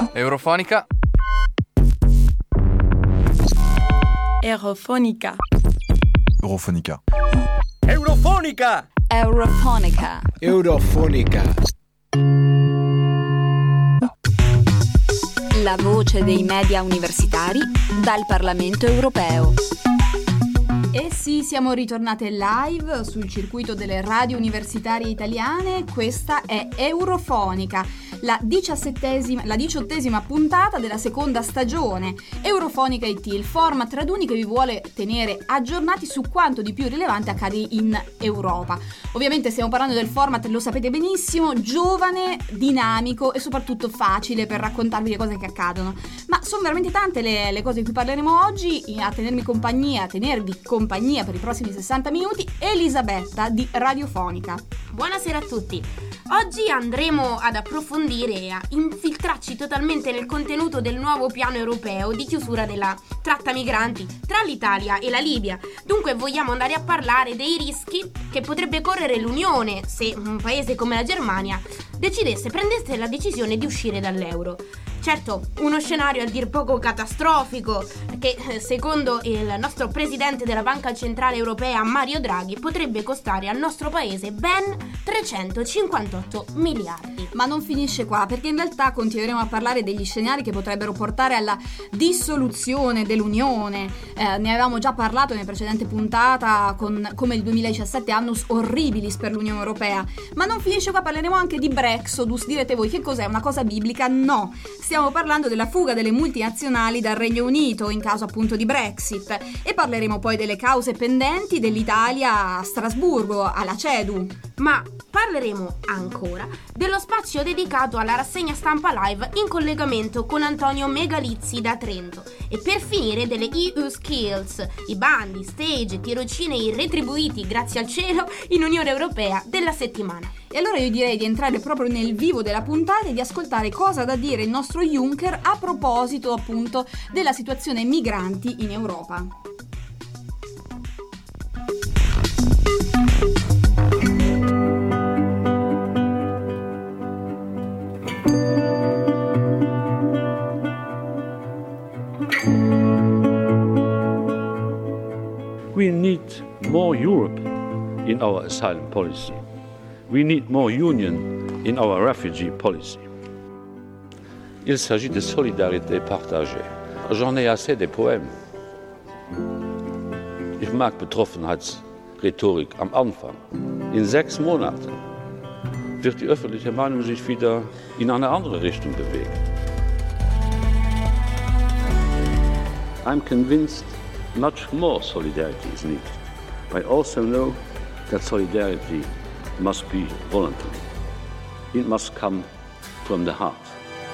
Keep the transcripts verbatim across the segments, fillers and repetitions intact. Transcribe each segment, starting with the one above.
Eurofonica. Eurofonica. Eurofonica. Eurofonica. Eurofonica. Eurofonica. La voce dei media universitari dal Parlamento europeo. E sì, siamo ritornate live sul circuito delle radio universitarie italiane. Questa è Eurofonica, la diciassettesima, la diciottesima puntata della seconda stagione. Eurofonica I T, il format raduni che vi vuole tenere aggiornati su quanto di più rilevante accade in Europa. Ovviamente stiamo parlando del format, lo sapete benissimo, giovane, dinamico e soprattutto facile per raccontarvi le cose che accadono. Ma sono veramente tante le, le cose di cui parleremo oggi. A tenermi compagnia, a tenervi compagnia per i prossimi sessanta minuti, Elisabetta di Radiofonica. Buonasera a tutti. Oggi andremo ad approfondire e a infiltrarci totalmente nel contenuto del nuovo piano europeo di chiusura della tratta migranti tra l'Italia e la Libia. Dunque vogliamo andare a parlare dei rischi che potrebbe correre l'Unione se un paese come la Germania decidesse, prendesse la decisione di uscire dall'euro. Certo, uno scenario a dir poco catastrofico che, secondo il nostro presidente della Banca Centrale Europea, Mario Draghi, potrebbe costare al nostro paese ben trecentocinquantotto miliardi. Ma non finisce qua, perché in realtà continueremo a parlare degli scenari che potrebbero portare alla dissoluzione dell'Unione. Eh, ne avevamo già parlato nella precedente puntata, con come il duemiladiciassette annus horribilis per l'Unione Europea. Ma non finisce qua, parleremo anche di Brexodus. Direte voi, che cos'è? Una cosa biblica? No! Stiamo parlando della fuga delle multinazionali dal Regno Unito in caso appunto di Brexit, e parleremo poi delle cause pendenti dell'Italia a Strasburgo, alla CEDU. Ma parleremo ancora dello spazio dedicato alla rassegna stampa live in collegamento con Antonio Megalizzi da Trento, e per finire delle E U Skills, i bandi, stage, tirocinei retribuiti grazie al cielo in Unione Europea della settimana. E allora io direi di entrare proprio nel vivo della puntata e di ascoltare cosa ha da dire il nostro Juncker a proposito appunto della situazione migranti in Europa. We need more Europe in our asylum policy. We need more union in our refugee policy. Il s'agit de solidarité partagée. J'en ai assez des poèmes. Ich mag Betroffenheitsrhetorik am Anfang. In sechs Monaten wird die öffentliche Meinung sich wieder in eine andere Richtung bewegen. I'm convinced much more solidarity is needed. I also know that solidarity must be voluntary. It must come from the heart.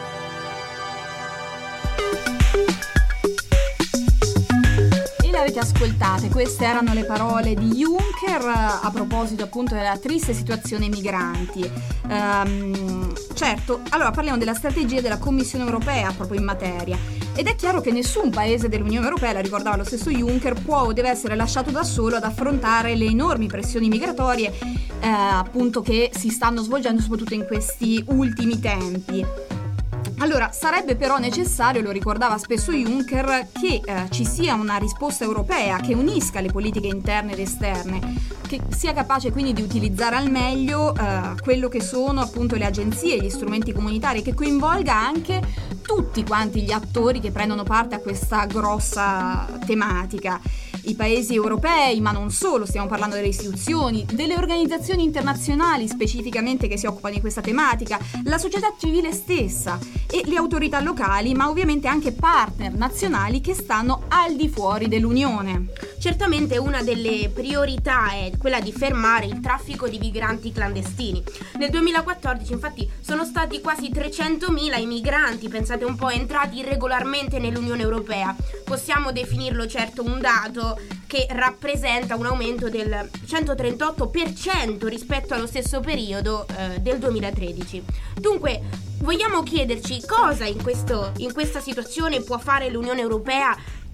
E le avete ascoltate, queste erano le parole di Juncker a proposito appunto della triste situazione migranti. Um, certo, allora parliamo della strategia della Commissione Europea proprio in materia. Ed è chiaro che nessun paese dell'Unione Europea, la ricordava lo stesso Juncker, può o deve essere lasciato da solo ad affrontare le enormi pressioni migratorie eh, appunto che si stanno svolgendo soprattutto in questi ultimi tempi. Allora, sarebbe però necessario, lo ricordava spesso Juncker, che eh, ci sia una risposta europea che unisca le politiche interne ed esterne, che sia capace quindi di utilizzare al meglio eh, quello che sono appunto le agenzie, gli strumenti comunitari, che coinvolga anche tutti quanti gli attori che prendono parte a questa grossa tematica. I paesi europei, ma non solo, stiamo parlando delle istituzioni, delle organizzazioni internazionali specificamente che si occupano di questa tematica, la società civile stessa e le autorità locali, ma ovviamente anche partner nazionali che stanno al di fuori dell'Unione. Certamente una delle priorità è quella di fermare il traffico di migranti clandestini. Nel duemilaquattordici infatti sono stati quasi trecentomila i migranti, pensate un po', entrati irregolarmente nell'Unione Europea. Possiamo definirlo certo un dato che rappresenta un aumento del centotrentotto per cento rispetto allo stesso periodo eh, del duemilatredici. Dunque, vogliamo chiederci cosa in, questo, in questa situazione può fare l'Unione Europea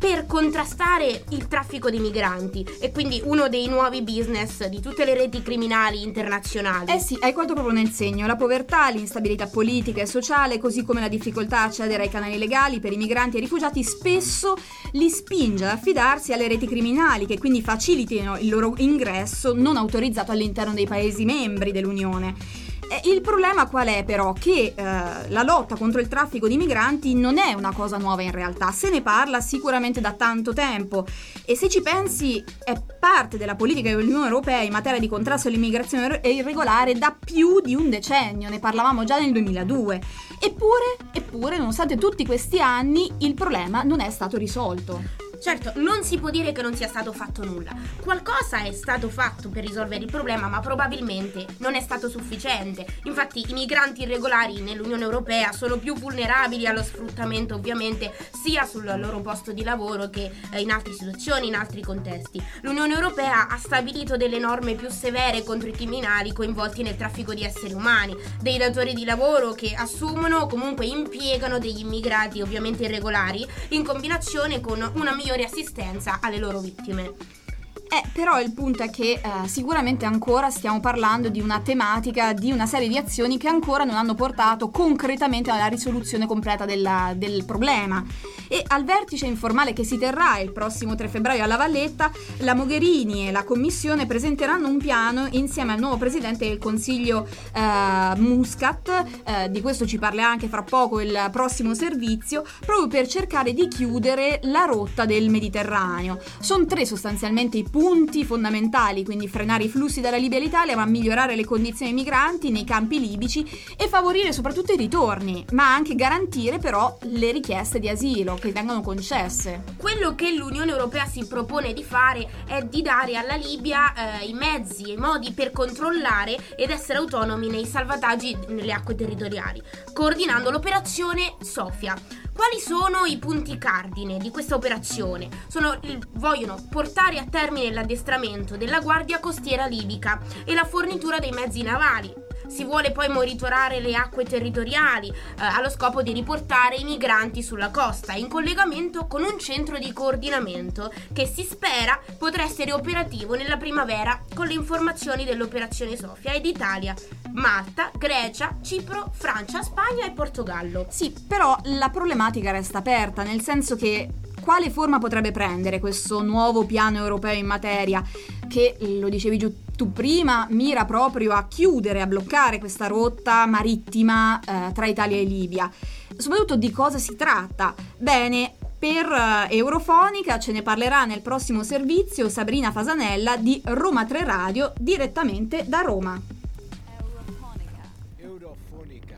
per contrastare il traffico di migranti e quindi uno dei nuovi business di tutte le reti criminali internazionali. Eh sì, hai colto proprio nel segno. La povertà, l'instabilità politica e sociale, così come la difficoltà a accedere ai canali legali per i migranti e i rifugiati, spesso li spinge ad affidarsi alle reti criminali, che quindi facilitino il loro ingresso non autorizzato all'interno dei Paesi membri dell'Unione. Il problema qual è però? Che eh, la lotta contro il traffico di migranti non è una cosa nuova in realtà, se ne parla sicuramente da tanto tempo e se ci pensi è parte della politica dell'Unione Europea in materia di contrasto all'immigrazione irregolare da più di un decennio, ne parlavamo già nel duemiladue. Eppure, eppure, nonostante tutti questi anni, il problema non è stato risolto. Certo, non si può dire che non sia stato fatto nulla. Qualcosa è stato fatto per risolvere il problema, ma probabilmente non è stato sufficiente. Infatti i migranti irregolari nell'Unione Europea sono più vulnerabili allo sfruttamento, ovviamente, sia sul loro posto di lavoro che in altre situazioni, in altri contesti. L'Unione Europea ha stabilito delle norme più severe contro i criminali coinvolti nel traffico di esseri umani, dei datori di lavoro che assumono o comunque impiegano degli immigrati, ovviamente irregolari, in combinazione con una migliore assistenza alle loro vittime. Eh, però il punto è che eh, sicuramente ancora stiamo parlando di una tematica, di una serie di azioni che ancora non hanno portato concretamente alla risoluzione completa della, del problema. E al vertice informale che si terrà il prossimo tre febbraio a La Valletta, la Mogherini e la Commissione presenteranno un piano insieme al nuovo presidente del Consiglio eh, Muscat, eh, di questo ci parlerà anche fra poco il prossimo servizio, proprio per cercare di chiudere la rotta del Mediterraneo. Sono tre sostanzialmente i punti fondamentali, quindi frenare i flussi dalla Libia all'Italia, ma migliorare le condizioni dei migranti nei campi libici e favorire soprattutto i ritorni, ma anche garantire però le richieste di asilo che vengono concesse. Quello che l'Unione Europea si propone di fare è di dare alla Libia eh, i mezzi e i modi per controllare ed essere autonomi nei salvataggi nelle acque territoriali, coordinando l'operazione Sofia. Quali sono i punti cardine di questa operazione? Sono, vogliono portare a termine l'addestramento della Guardia Costiera libica e la fornitura dei mezzi navali. Si vuole poi monitorare le acque territoriali eh, allo scopo di riportare i migranti sulla costa in collegamento con un centro di coordinamento che si spera potrà essere operativo nella primavera con le informazioni dell'operazione Sofia ed Italia, Malta, Grecia, Cipro, Francia, Spagna e Portogallo. Sì, però la problematica resta aperta, nel senso che quale forma potrebbe prendere questo nuovo piano europeo in materia che, lo dicevi giù tu prima, mira proprio a chiudere, a bloccare questa rotta marittima eh, tra Italia e Libia. Soprattutto di cosa si tratta? Bene, per uh, Eurofonica ce ne parlerà nel prossimo servizio Sabrina Fasanella di Roma tre Radio, direttamente da Roma. Eurofonica.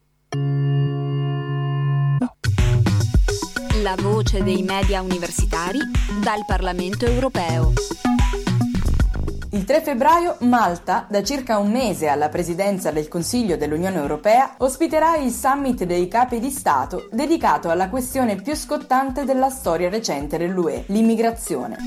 La voce dei media universitari dal Parlamento europeo. Il tre febbraio Malta, da circa un mese alla presidenza del Consiglio dell'Unione Europea, ospiterà il summit dei capi di Stato dedicato alla questione più scottante della storia recente dell'U E, l'immigrazione.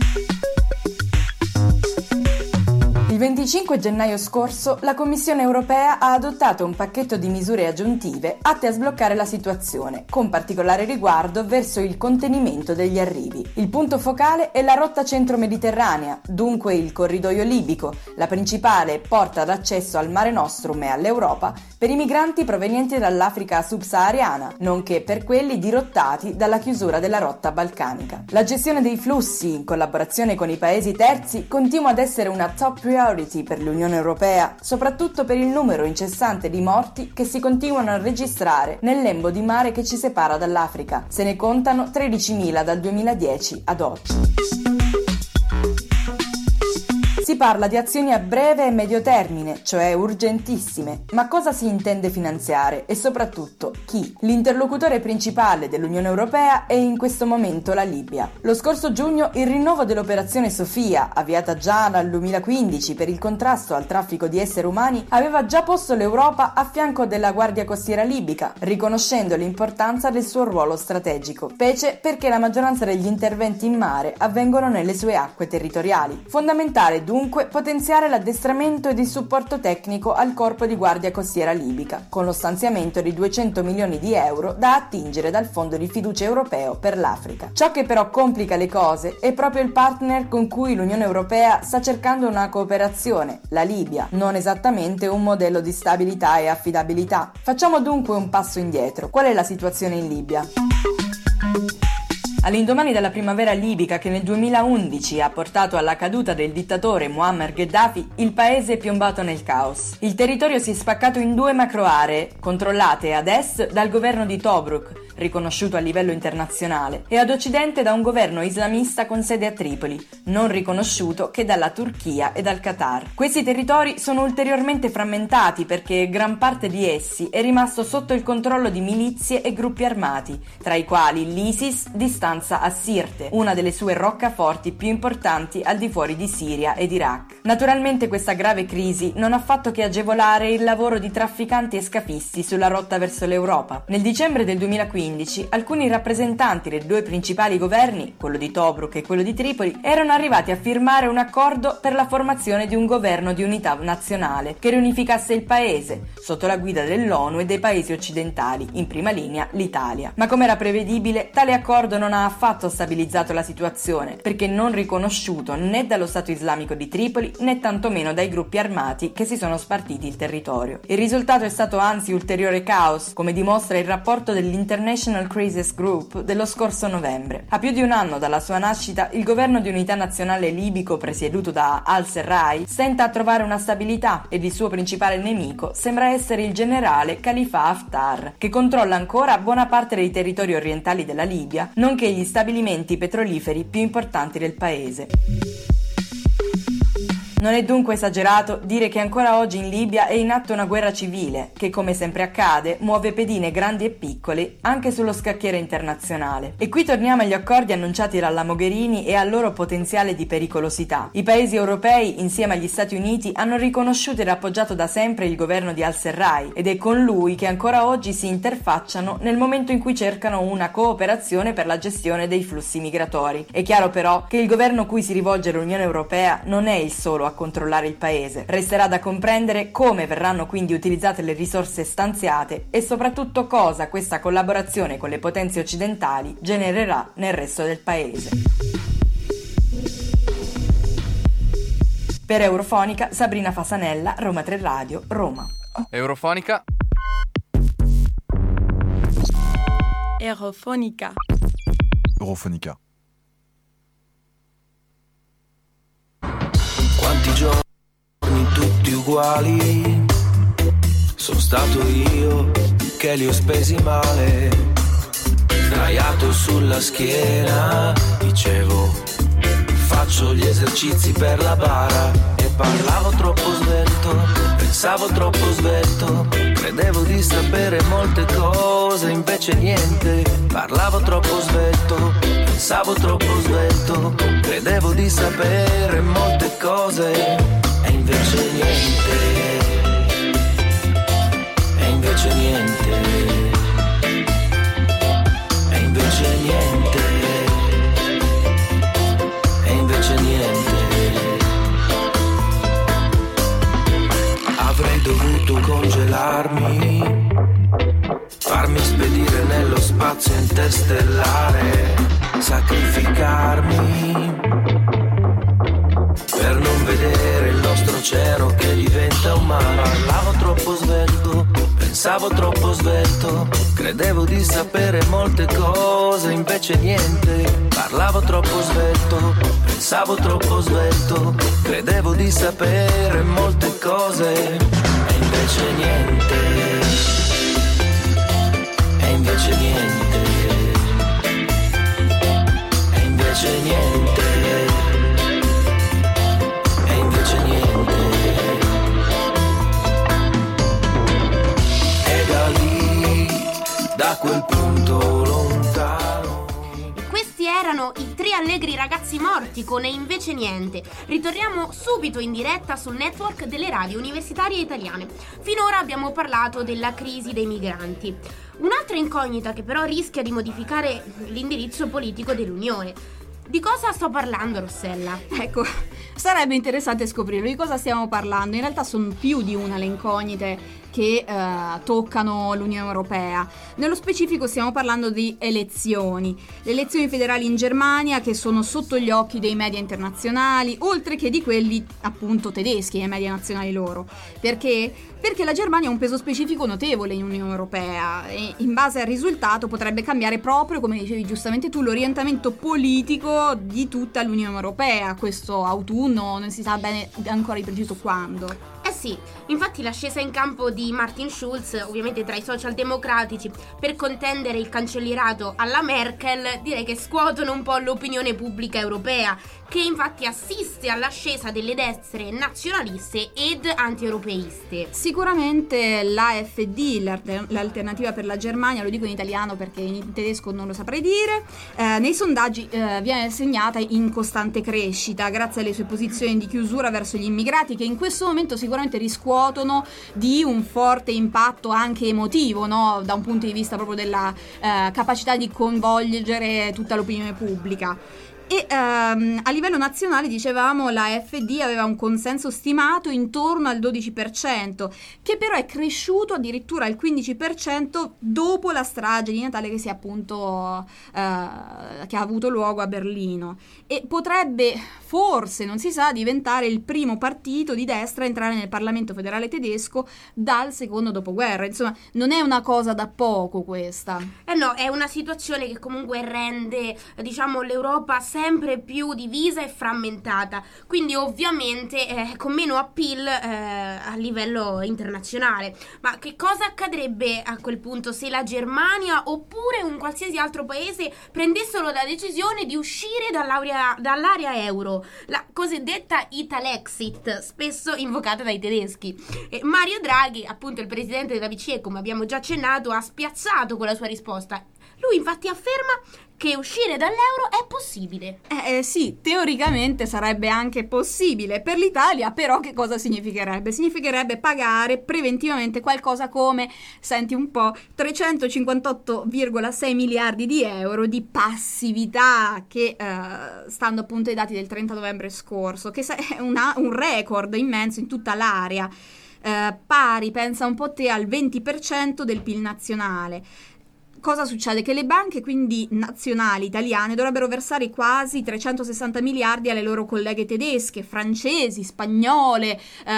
Il venticinque gennaio scorso la Commissione europea ha adottato un pacchetto di misure aggiuntive atte a sbloccare la situazione, con particolare riguardo verso il contenimento degli arrivi. Il punto focale è la rotta centro-mediterranea, dunque il corridoio libico, la principale porta d'accesso al Mare Nostrum e all'Europa per i migranti provenienti dall'Africa subsahariana, nonché per quelli dirottati dalla chiusura della rotta balcanica. La gestione dei flussi, in collaborazione con i paesi terzi, continua ad essere una top priority per l'Unione Europea, soprattutto per il numero incessante di morti che si continuano a registrare nel lembo di mare che ci separa dall'Africa. Se ne contano tredicimila dal duemiladieci ad oggi. Si parla di azioni a breve e medio termine, cioè urgentissime, ma cosa si intende finanziare e soprattutto chi? L'interlocutore principale dell'Unione Europea è in questo momento la Libia. Lo scorso giugno il rinnovo dell'operazione Sofia, avviata già dal duemilaquindici per il contrasto al traffico di esseri umani, aveva già posto l'Europa a fianco della Guardia Costiera libica, riconoscendo l'importanza del suo ruolo strategico, specie perché la maggioranza degli interventi in mare avvengono nelle sue acque territoriali. Fondamentale dunque dunque potenziare l'addestramento ed il supporto tecnico al corpo di guardia costiera libica, con lo stanziamento di duecento milioni di euro da attingere dal Fondo di fiducia europeo per l'Africa. Ciò che però complica le cose è proprio il partner con cui l'Unione Europea sta cercando una cooperazione, la Libia, non esattamente un modello di stabilità e affidabilità. Facciamo dunque un passo indietro. Qual è la situazione in Libia? All'indomani della primavera libica che nel duemilaundici ha portato alla caduta del dittatore Muammar Gheddafi, il paese è piombato nel caos. Il territorio si è spaccato in due macroaree, controllate ad est dal governo di Tobruk, riconosciuto a livello internazionale, e ad occidente da un governo islamista con sede a Tripoli, non riconosciuto che dalla Turchia e dal Qatar. Questi territori sono ulteriormente frammentati perché gran parte di essi è rimasto sotto il controllo di milizie e gruppi armati, tra i quali l'ISIS di stanza a Sirte, una delle sue roccaforti più importanti al di fuori di Siria ed Iraq. Naturalmente questa grave crisi non ha fatto che agevolare il lavoro di trafficanti e scafisti sulla rotta verso l'Europa. Nel dicembre del duemilaquindici alcuni rappresentanti dei due principali governi, quello di Tobruk e quello di Tripoli, erano arrivati a firmare un accordo per la formazione di un governo di unità nazionale che riunificasse il paese, sotto la guida dell'ONU e dei paesi occidentali, in prima linea l'Italia. Ma come era prevedibile, tale accordo non ha affatto stabilizzato la situazione, perché non riconosciuto né dallo Stato islamico di Tripoli né tantomeno dai gruppi armati che si sono spartiti il territorio. Il risultato è stato anzi ulteriore caos, come dimostra il rapporto dell'International Crisis Group dello scorso novembre. A più di un anno dalla sua nascita, il governo di unità nazionale libico presieduto da al-Serraj stenta a trovare una stabilità ed il suo principale nemico sembra essere il generale Khalifa Haftar, che controlla ancora buona parte dei territori orientali della Libia, nonché gli stabilimenti petroliferi più importanti del paese. Non è dunque esagerato dire che ancora oggi in Libia è in atto una guerra civile che, come sempre accade, muove pedine grandi e piccole anche sullo scacchiere internazionale. E qui torniamo agli accordi annunciati dalla Mogherini e al loro potenziale di pericolosità. I paesi europei, insieme agli Stati Uniti, hanno riconosciuto ed appoggiato da sempre il governo di al-Serraj ed è con lui che ancora oggi si interfacciano nel momento in cui cercano una cooperazione per la gestione dei flussi migratori. È chiaro però che il governo cui si rivolge l'Unione Europea non è il solo a controllare il paese. Resterà da comprendere come verranno quindi utilizzate le risorse stanziate e soprattutto cosa questa collaborazione con le potenze occidentali genererà nel resto del paese. Per Eurofonica, Sabrina Fasanella, Roma tre Radio, Roma. Eurofonica. Eurofonica. Eurofonica. Quanti giorni tutti uguali, sono stato io che li ho spesi male, sdraiato sulla schiena, dicevo faccio gli esercizi per la bara e parlavo troppo svelto, pensavo troppo svelto, credevo di sapere molte cose, invece niente, parlavo troppo svelto, pensavo troppo svelto, credevo di sapere molte cose, e invece niente, e invece niente, e invece niente, e invece niente. Avrei dovuto congelarmi, farmi spedire nello spazio interstellare, sacrificarmi per non vedere il nostro oceano che diventa un mare. Parlavo troppo svelto, pensavo troppo svelto, credevo di sapere molte cose, invece niente. Parlavo troppo svelto, pensavo troppo svelto, credevo di sapere molte cose, e invece niente, e invece niente, e invece niente, e invece niente. E da lì, da quel punto lontano. E questi erano i tre allegri ragazzi morti con E invece niente. Ritorniamo subito in diretta sul network delle radio universitarie italiane. Finora abbiamo parlato della crisi dei migranti. Un'altra incognita che però rischia di modificare l'indirizzo politico dell'Unione. Di cosa sto parlando, Rossella? Ecco, Sarebbe interessante scoprirlo. Di cosa stiamo parlando? In realtà sono più di una le incognite che eh, toccano l'Unione Europea. Nello specifico stiamo parlando di elezioni. Le elezioni federali in Germania, che sono sotto gli occhi dei media internazionali, oltre che di quelli appunto tedeschi e media nazionali loro. Perché? Perché la Germania ha un peso specifico notevole in Unione Europea e in base al risultato potrebbe cambiare proprio, come dicevi giustamente tu, l'orientamento politico di tutta l'Unione Europea questo autunno, non si sa bene ancora di preciso quando. Eh sì, infatti l'ascesa in campo di Martin Schulz, ovviamente tra i socialdemocratici, per contendere il cancellierato alla Merkel, direi che scuotono un po' l'opinione pubblica europea, che infatti assiste all'ascesa delle destre nazionaliste ed anti-europeiste. Sicuramente l'A F D, l'alter- l'alternativa per la Germania, lo dico in italiano perché in tedesco non lo saprei dire, eh, nei sondaggi eh, viene segnata in costante crescita grazie alle sue posizioni di chiusura verso gli immigrati, che in questo momento sicuramente riscuotono di un forte impatto anche emotivo, no? Da un punto di vista proprio della eh, capacità di coinvolgere tutta l'opinione pubblica. E ehm, a livello nazionale, dicevamo, la A F D aveva un consenso stimato intorno al dodici per cento, che però è cresciuto addirittura al quindici per cento dopo la strage di Natale che si è appunto eh, che ha avuto luogo a Berlino, e potrebbe forse, non si sa, diventare il primo partito di destra a entrare nel Parlamento federale tedesco dal secondo dopoguerra. Insomma, non è una cosa da poco questa. Eh no, è una situazione che comunque rende, diciamo, l'Europa sempre più divisa e frammentata, quindi ovviamente eh, con meno appeal eh, a livello internazionale. Ma che cosa accadrebbe a quel punto se la Germania oppure un qualsiasi altro paese prendessero la decisione di uscire dall'area, dall'area euro, la cosiddetta Italexit, spesso invocata dai tedeschi? E Mario Draghi, appunto il presidente della B C E, come abbiamo già accennato, ha spiazzato con la sua risposta. Lui infatti afferma che uscire dall'euro è possibile. Eh, eh sì, teoricamente sarebbe anche possibile. Per l'Italia però che cosa significherebbe? Significherebbe pagare preventivamente qualcosa come, senti un po', trecentocinquantotto virgola sei miliardi di euro di passività, che eh, stando appunto ai dati del trenta novembre scorso, che è una, un record immenso in tutta l'area, eh, pari, pensa un po' te, al venti per cento del P I L nazionale. Cosa succede? Che le banche quindi nazionali italiane dovrebbero versare quasi trecentosessanta miliardi alle loro colleghe tedesche, francesi, spagnole,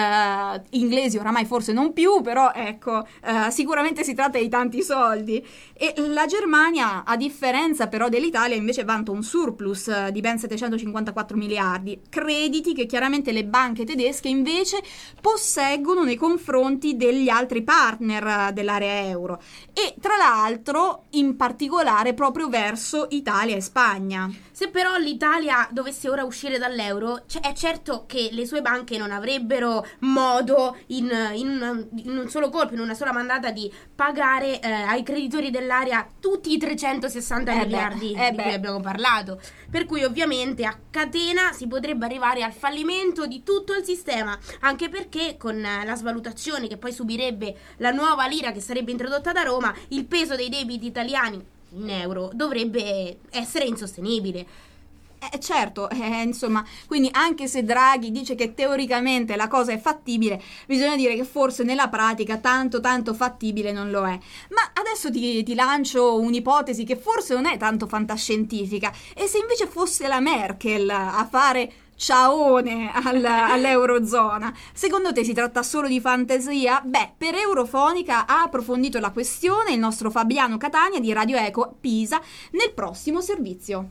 eh, inglesi oramai forse non più, però ecco, eh, sicuramente si tratta di tanti soldi. E la Germania, a differenza però dell'Italia, invece vanta un surplus eh, di ben settecentocinquantaquattro miliardi, crediti che chiaramente le banche tedesche invece posseggono nei confronti degli altri partner eh, dell'area euro, e tra l'altro in particolare proprio verso Italia e Spagna. Se però l'Italia dovesse ora uscire dall'euro, c- è certo che le sue banche non avrebbero modo in, in, una, in un solo colpo, in una sola mandata, di pagare eh, ai creditori dell'area tutti i trecentosessanta eh miliardi beh, eh di beh. cui abbiamo parlato. Per cui ovviamente a catena si potrebbe arrivare al fallimento di tutto il sistema, anche perché con la svalutazione che poi subirebbe la nuova lira che sarebbe introdotta da Roma, il peso dei debiti italiani in euro dovrebbe essere insostenibile. Eh, certo, eh, insomma, quindi anche se Draghi dice che teoricamente la cosa è fattibile, bisogna dire che forse nella pratica tanto tanto fattibile non lo è. Ma adesso ti, ti lancio un'ipotesi che forse non è tanto fantascientifica, e se invece fosse la Merkel a fare ciaone al, all'Eurozona, secondo te si tratta solo di fantasia? Beh, per Eurofonica ha approfondito la questione il nostro Fabiano Catania di Radio Eco Pisa nel prossimo servizio.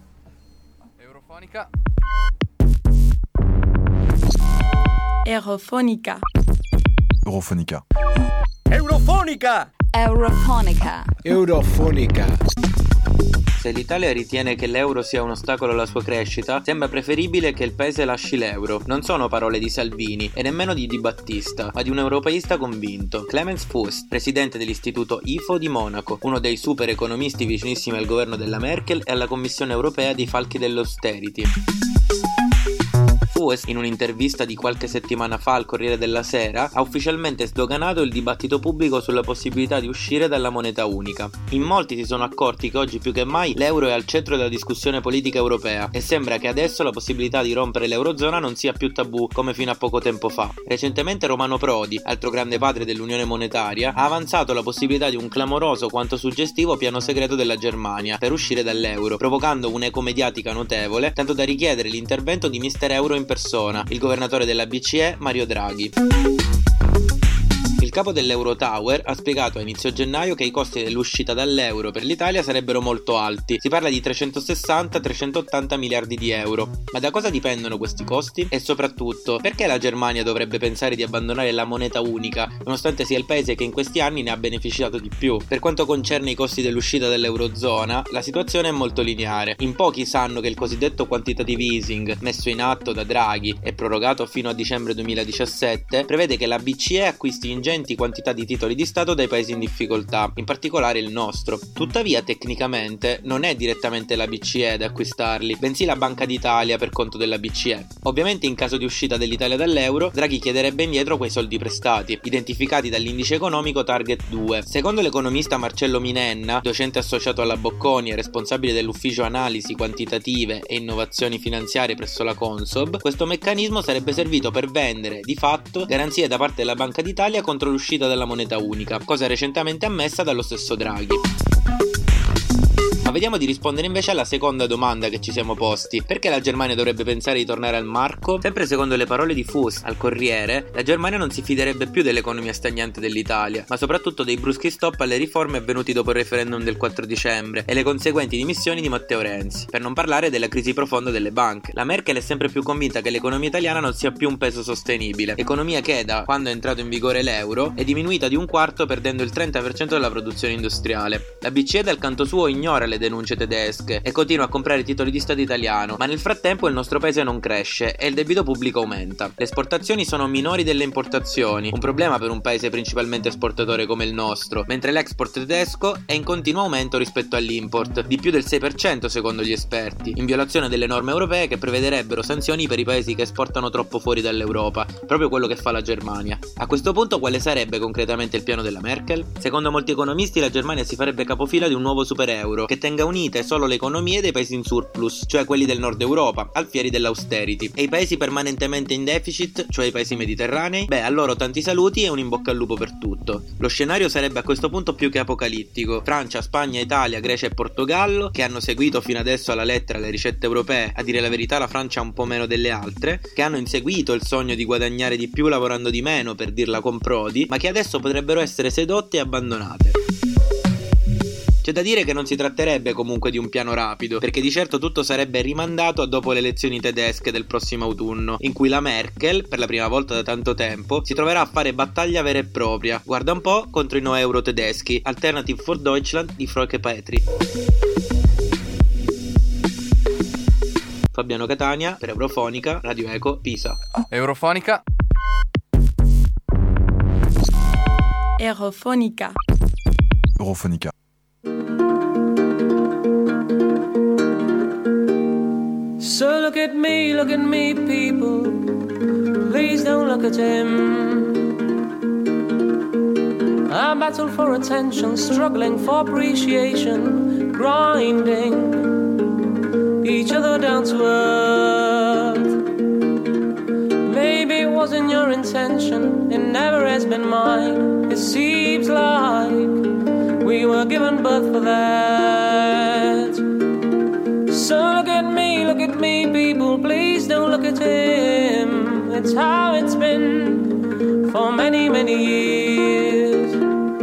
Eurofonica. Eurofonica. Eurofonica. Eurofonica! Eurofonica. Eurofonica. Se l'Italia ritiene che l'euro sia un ostacolo alla sua crescita, sembra preferibile che il paese lasci l'euro. Non sono parole di Salvini e nemmeno di Di Battista, ma di un europeista convinto, Clemens Fuss, presidente dell'istituto I F O di Monaco, uno dei super economisti vicinissimi al governo della Merkel e alla Commissione europea dei falchi dell'austerity. F U E, in un'intervista di qualche settimana fa al Corriere della Sera, ha ufficialmente sdoganato il dibattito pubblico sulla possibilità di uscire dalla moneta unica. In molti si sono accorti che oggi più che mai l'euro è al centro della discussione politica europea e sembra che adesso la possibilità di rompere l'eurozona non sia più tabù come fino a poco tempo fa. Recentemente Romano Prodi, altro grande padre dell'unione monetaria, ha avanzato la possibilità di un clamoroso quanto suggestivo piano segreto della Germania per uscire dall'euro, provocando un'eco mediatica notevole, tanto da richiedere l'intervento di mister Euro in persona, il governatore della B C E Mario Draghi. Il capo dell'Eurotower ha spiegato a inizio gennaio che i costi dell'uscita dall'euro per l'Italia sarebbero molto alti. Si parla di trecentosessanta trecentottanta miliardi di euro. Ma da cosa dipendono questi costi? E soprattutto, perché la Germania dovrebbe pensare di abbandonare la moneta unica, nonostante sia il paese che in questi anni ne ha beneficiato di più? Per quanto concerne i costi dell'uscita dall'eurozona, la situazione è molto lineare. In pochi sanno che il cosiddetto quantitative easing, messo in atto da Draghi e prorogato fino a dicembre duemiladiciassette, prevede che la B C E acquisti ingenti quantità di titoli di Stato dai paesi in difficoltà, in particolare il nostro. Tuttavia, tecnicamente, non è direttamente la B C E ad acquistarli, bensì la Banca d'Italia per conto della B C E. Ovviamente, in caso di uscita dell'Italia dall'euro, Draghi chiederebbe indietro quei soldi prestati, identificati dall'indice economico Target due. Secondo l'economista Marcello Minenna, docente associato alla Bocconi e responsabile dell'ufficio analisi quantitative e innovazioni finanziarie presso la Consob, questo meccanismo sarebbe servito per vendere, di fatto, garanzie da parte della Banca d'Italia contro l'uscita dalla moneta unica, cosa recentemente ammessa dallo stesso Draghi. Ma vediamo di rispondere invece alla seconda domanda che ci siamo posti. Perché la Germania dovrebbe pensare di tornare al marco? Sempre secondo le parole di F U S al Corriere, la Germania non si fiderebbe più dell'economia stagnante dell'Italia, ma soprattutto dei bruschi stop alle riforme avvenuti dopo il referendum del quattro dicembre e le conseguenti dimissioni di Matteo Renzi, per non parlare della crisi profonda delle banche. La Merkel è sempre più convinta che l'economia italiana non sia più un peso sostenibile, economia che da quando è entrato in vigore l'euro è diminuita di un quarto, perdendo il trenta per cento della produzione industriale. La B C E dal canto suo ignora le denunce tedesche e continua a comprare titoli di Stato italiano, ma nel frattempo il nostro paese non cresce e il debito pubblico aumenta. Le esportazioni sono minori delle importazioni, un problema per un paese principalmente esportatore come il nostro, mentre l'export tedesco è in continuo aumento rispetto all'import, di più del sei per cento secondo gli esperti, in violazione delle norme europee che prevederebbero sanzioni per i paesi che esportano troppo fuori dall'Europa, proprio quello che fa la Germania. A questo punto quale sarebbe concretamente il piano della Merkel? Secondo molti economisti la Germania si farebbe capofila di un nuovo super euro che tenga unite solo le economie dei paesi in surplus, cioè quelli del nord Europa, alfieri dell'austerity, e i paesi permanentemente in deficit, cioè i paesi mediterranei. Beh, a loro tanti saluti e un in bocca al lupo per tutto. Lo scenario sarebbe a questo punto più che apocalittico. Francia, Spagna, Italia, Grecia e Portogallo, che hanno seguito fino adesso alla lettera le ricette europee, a dire la verità la Francia un po' meno delle altre, che hanno inseguito il sogno di guadagnare di più lavorando di meno, per dirla con Prodi, ma che adesso potrebbero essere sedotte e abbandonate. C'è da dire che non si tratterebbe comunque di un piano rapido, perché di certo tutto sarebbe rimandato a dopo le elezioni tedesche del prossimo autunno, in cui la Merkel, per la prima volta da tanto tempo, si troverà a fare battaglia vera e propria, guarda un po', contro i no-euro tedeschi, Alternative for Deutschland di Frauke Petry. Fabiano Catania per Eurofonica, Radio Eco, Pisa. Eurofonica. Eurofonica. Eurofonica. So look at me, look at me, people. Please don't look at him. I battle for attention, struggling for appreciation, grinding each other down to earth. Maybe it wasn't your intention, it never has been mine. It seems like we were given birth for that. So look at me, look at me, people, please don't look at him. It's how it's been for many, many years.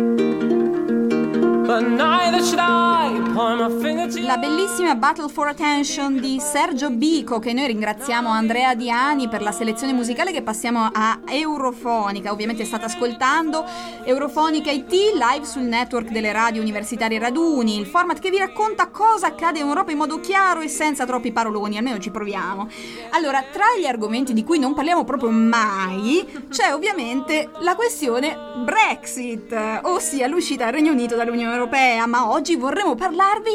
But neither should I point my finger to you. La bellissima Battle for Attention di Sergio Bico, che noi ringraziamo Andrea Diani per la selezione musicale, che passiamo a Eurofonica. Ovviamente state ascoltando Eurofonica I T live sul network delle radio universitarie Raduni, il format che vi racconta cosa accade in Europa in modo chiaro e senza troppi paroloni, almeno ci proviamo. Allora, tra gli argomenti di cui non parliamo proprio mai c'è ovviamente la questione Brexit, ossia l'uscita del Regno Unito dall'Unione Europea, ma oggi vorremmo parlarvi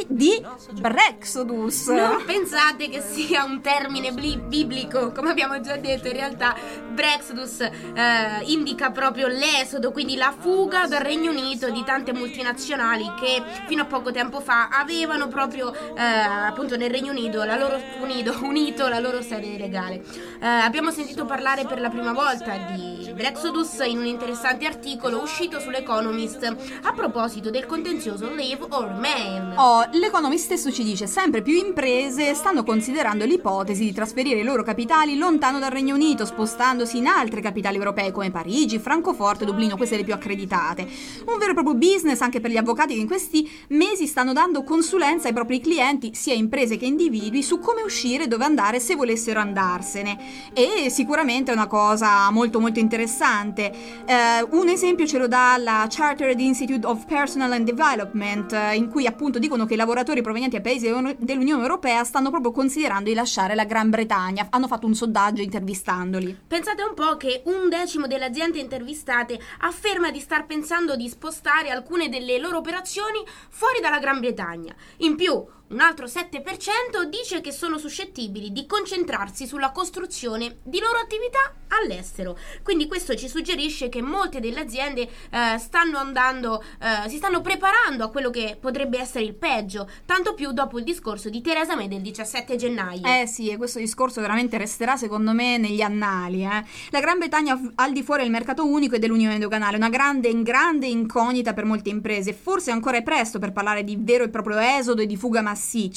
parli di Brexodus. Non pensate che sia un termine bli- biblico, come abbiamo già detto. In realtà Brexodus eh, indica proprio l'esodo, quindi la fuga dal Regno Unito di tante multinazionali che fino a poco tempo fa avevano proprio eh, appunto nel Regno Unito la loro, unito, unito la loro sede legale. Eh, abbiamo sentito parlare per la prima volta di Brexodus in un interessante articolo uscito sull'Economist a proposito del contenzioso Leave or Remain. Oh, l'Economist stesso ci dice: sempre più imprese stanno considerando l'ipotesi di trasferire i loro capitali lontano dal Regno Unito, spostandosi in altre capitali europee come Parigi, Francoforte, Dublino, queste le più accreditate. Un vero e proprio business anche per gli avvocati che in questi mesi stanno dando consulenza ai propri clienti, sia imprese che individui, su come uscire e dove andare se volessero andarsene. E sicuramente è una cosa molto molto interessante. Eh, un esempio ce lo dà la Chartered Institute of Personal and Development, eh, in cui appunto dicono che i lavoratori provenienti da paesi dell'Unione Europea stanno proprio considerando di lasciare la Gran Bretagna. Hanno fatto un sondaggio intervistandoli. Pensate un po' che un decimo delle aziende intervistate afferma di star pensando di spostare alcune delle loro operazioni fuori dalla Gran Bretagna. In più, un altro sette per cento dice che sono suscettibili di concentrarsi sulla costruzione di loro attività all'estero. Quindi questo ci suggerisce che molte delle aziende eh, stanno andando, eh, si stanno preparando a quello che potrebbe essere il peggio, tanto più dopo il discorso di Theresa May del diciassette gennaio. Eh sì, e questo discorso veramente resterà secondo me negli annali. Eh. La Gran Bretagna al di fuori del mercato unico e dell'unione doganale, una grande, grande incognita per molte imprese. Forse ancora è presto per parlare di vero e proprio esodo e di fuga massiccia.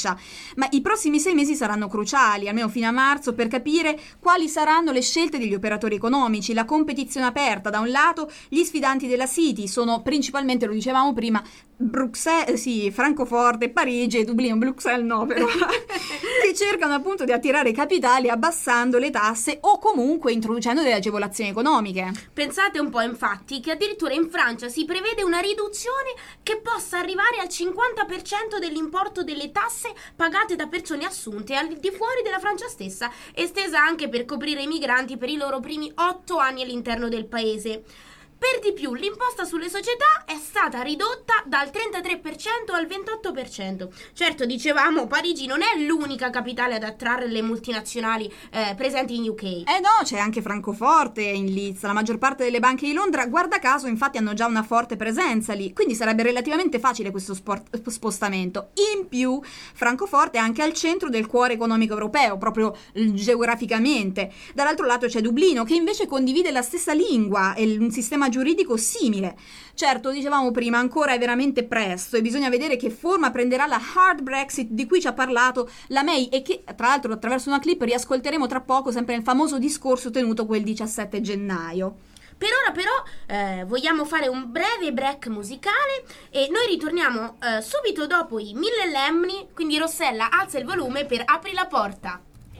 Ma i prossimi sei mesi saranno cruciali, almeno fino a marzo, per capire quali saranno le scelte degli operatori economici. La competizione aperta, da un lato, gli sfidanti della City sono principalmente, lo dicevamo prima, Bruxelles, sì, Francoforte, Parigi e Dublino, Bruxelles no però, che cercano appunto di attirare capitali abbassando le tasse o comunque introducendo delle agevolazioni economiche. Pensate un po', infatti, che addirittura in Francia si prevede una riduzione che possa arrivare al cinquanta per cento dell'importo delle tasse pagate da persone assunte al di fuori della Francia stessa, estesa anche per coprire i migranti per i loro primi otto anni all'interno del paese. Per di più, l'imposta sulle società è stata ridotta dal trentatré per cento al ventotto per cento. Certo, dicevamo, Parigi non è l'unica capitale ad attrarre le multinazionali eh, presenti in U K. Eh no, c'è anche Francoforte in Leeds. La maggior parte delle banche di Londra, guarda caso, infatti hanno già una forte presenza lì, quindi sarebbe relativamente facile questo sport, spostamento. In più, Francoforte è anche al centro del cuore economico europeo, proprio geograficamente. Dall'altro lato c'è Dublino, che invece condivide la stessa lingua e un sistema giuridico simile. Certo, dicevamo prima, ancora è veramente presto e bisogna vedere che forma prenderà la hard Brexit di cui ci ha parlato la May e che tra l'altro attraverso una clip riascolteremo tra poco, sempre nel famoso discorso tenuto quel diciassette gennaio. Per ora però eh, vogliamo fare un breve break musicale e noi ritorniamo eh, subito dopo i Mille Lemni, quindi Rossella alza il volume per Apri la porta.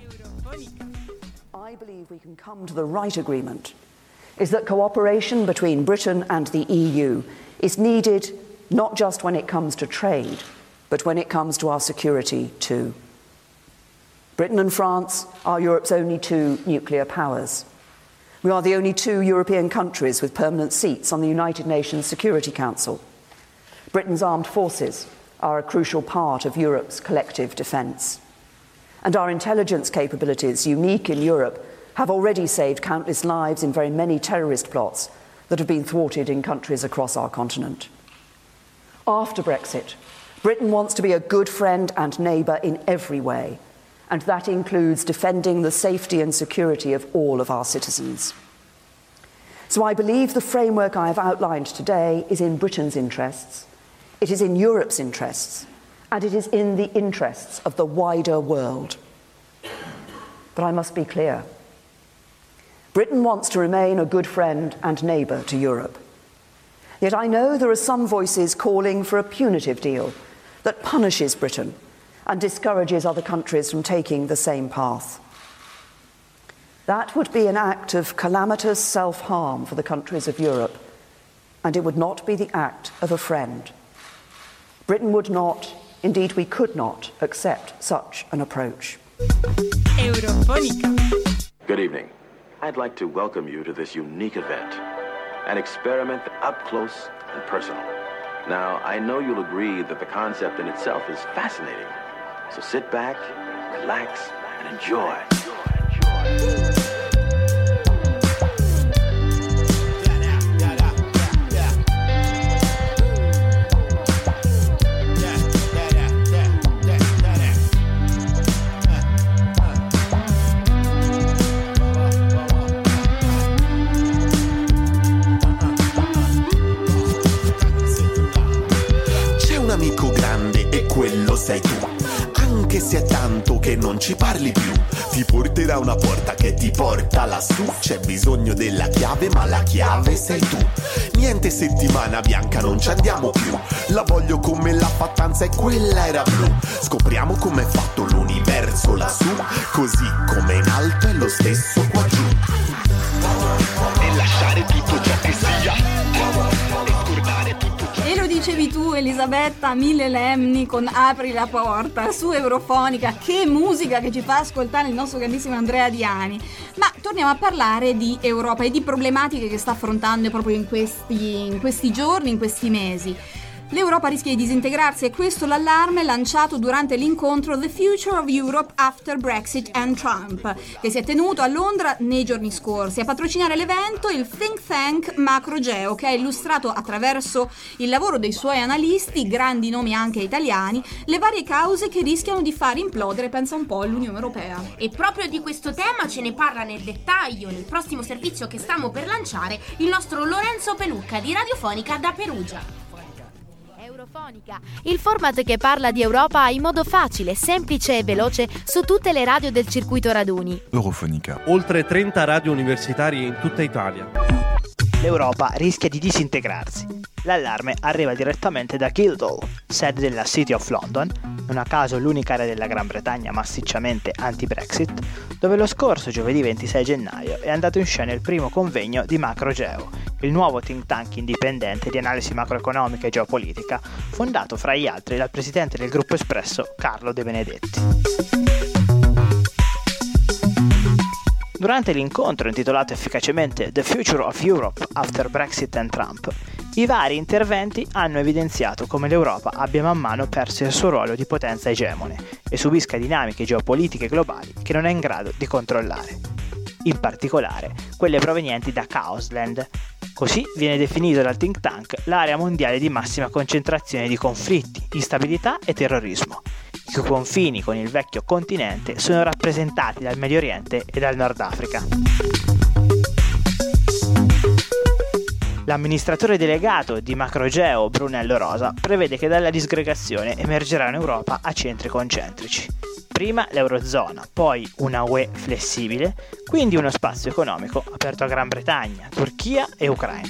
I believe we can come to the right agreement. Is that cooperation between Britain and the E U is needed not just when it comes to trade, but when it comes to our security too. Britain and France are Europe's only two nuclear powers. We are the only two European countries with permanent seats on the United Nations Security Council. Britain's armed forces are a crucial part of Europe's collective defence. And our intelligence capabilities, unique in Europe, have already saved countless lives in very many terrorist plots that have been thwarted in countries across our continent. After Brexit, Britain wants to be a good friend and neighbour in every way, and that includes defending the safety and security of all of our citizens. So I believe the framework I have outlined today is in Britain's interests, it is in Europe's interests, and it is in the interests of the wider world. But I must be clear. Britain wants to remain a good friend and neighbour to Europe. Yet I know there are some voices calling for a punitive deal that punishes Britain and discourages other countries from taking the same path. That would be an act of calamitous self-harm for the countries of Europe, and it would not be the act of a friend. Britain would not, indeed we could not, accept such an approach. Eurofonica. Good evening. I'd like to welcome you to this unique event, an experiment up close and personal. Now, I know you'll agree that the concept in itself is fascinating. So sit back, relax, and enjoy. Amico grande e quello sei tu, anche se è tanto che non ci parli più. Ti porterà una porta che ti porta lassù. C'è bisogno della chiave ma la chiave sei tu. Niente settimana bianca, non ci andiamo più. La voglio come la fattanza e quella era blu. Scopriamo com'è fatto l'universo lassù, così come in alto è lo stesso qua giù. E lasciare tutto ciò che sia, e scordare tutto. E lo dicevi tu, Elisabetta, Mille Lemni con Apri la porta su Eurofonica. Che musica che ci fa ascoltare il nostro grandissimo Andrea Diani. Ma torniamo a parlare di Europa e di problematiche che sta affrontando proprio in questi, in questi giorni, in questi mesi. L'Europa rischia di disintegrarsi e questo l'allarme lanciato durante l'incontro The Future of Europe After Brexit and Trump, che si è tenuto a Londra nei giorni scorsi. A patrocinare l'evento il think tank Macrogeo, che ha illustrato attraverso il lavoro dei suoi analisti, grandi nomi anche italiani, le varie cause che rischiano di far implodere, pensa un po', l'Unione Europea. E proprio di questo tema ce ne parla nel dettaglio nel prossimo servizio che stiamo per lanciare il nostro Lorenzo Pelucca di Radiofonica da Perugia. Eurofonica, il format che parla di Europa in modo facile, semplice e veloce su tutte le radio del circuito raduni. Eurofonica. Oltre trenta radio universitarie in tutta Italia. L'Europa rischia di disintegrarsi. L'allarme arriva direttamente da Guildhall, sede della City of London, non a caso l'unica area della Gran Bretagna massicciamente anti-Brexit, dove lo scorso giovedì ventisei gennaio è andato in scena il primo convegno di Macrogeo, il nuovo think tank indipendente di analisi macroeconomica e geopolitica, fondato fra gli altri dal presidente del gruppo Espresso Carlo De Benedetti. Durante l'incontro intitolato efficacemente The Future of Europe After Brexit and Trump, i vari interventi hanno evidenziato come l'Europa abbia man mano perso il suo ruolo di potenza egemone e subisca dinamiche geopolitiche globali che non è in grado di controllare. In particolare, quelle provenienti da Chaosland. Così viene definito dal think tank l'area mondiale di massima concentrazione di conflitti, instabilità e terrorismo, i cui confini con il vecchio continente sono rappresentati dal Medio Oriente e dal Nord Africa. L'amministratore delegato di Macrogeo, Brunello Rosa, prevede che dalla disgregazione emergerà un'Europa a centri concentrici. Prima l'Eurozona, poi una U E flessibile, quindi uno spazio economico aperto a Gran Bretagna, Turchia e Ucraina.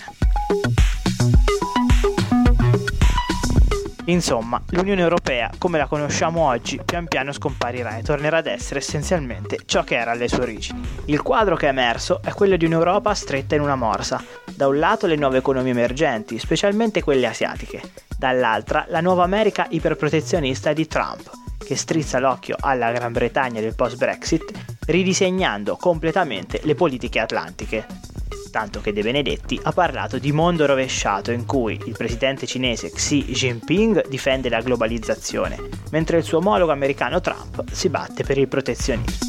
Insomma, l'Unione Europea, come la conosciamo oggi, pian piano scomparirà e tornerà ad essere essenzialmente ciò che era alle sue origini. Il quadro che è emerso è quello di un'Europa stretta in una morsa. Da un lato le nuove economie emergenti, specialmente quelle asiatiche, dall'altra la nuova America iperprotezionista di Trump, che strizza l'occhio alla Gran Bretagna del post-Brexit, ridisegnando completamente le politiche atlantiche. Tanto che De Benedetti ha parlato di mondo rovesciato in cui il presidente cinese Xi Jinping difende la globalizzazione, mentre il suo omologo americano Trump si batte per il protezionismo.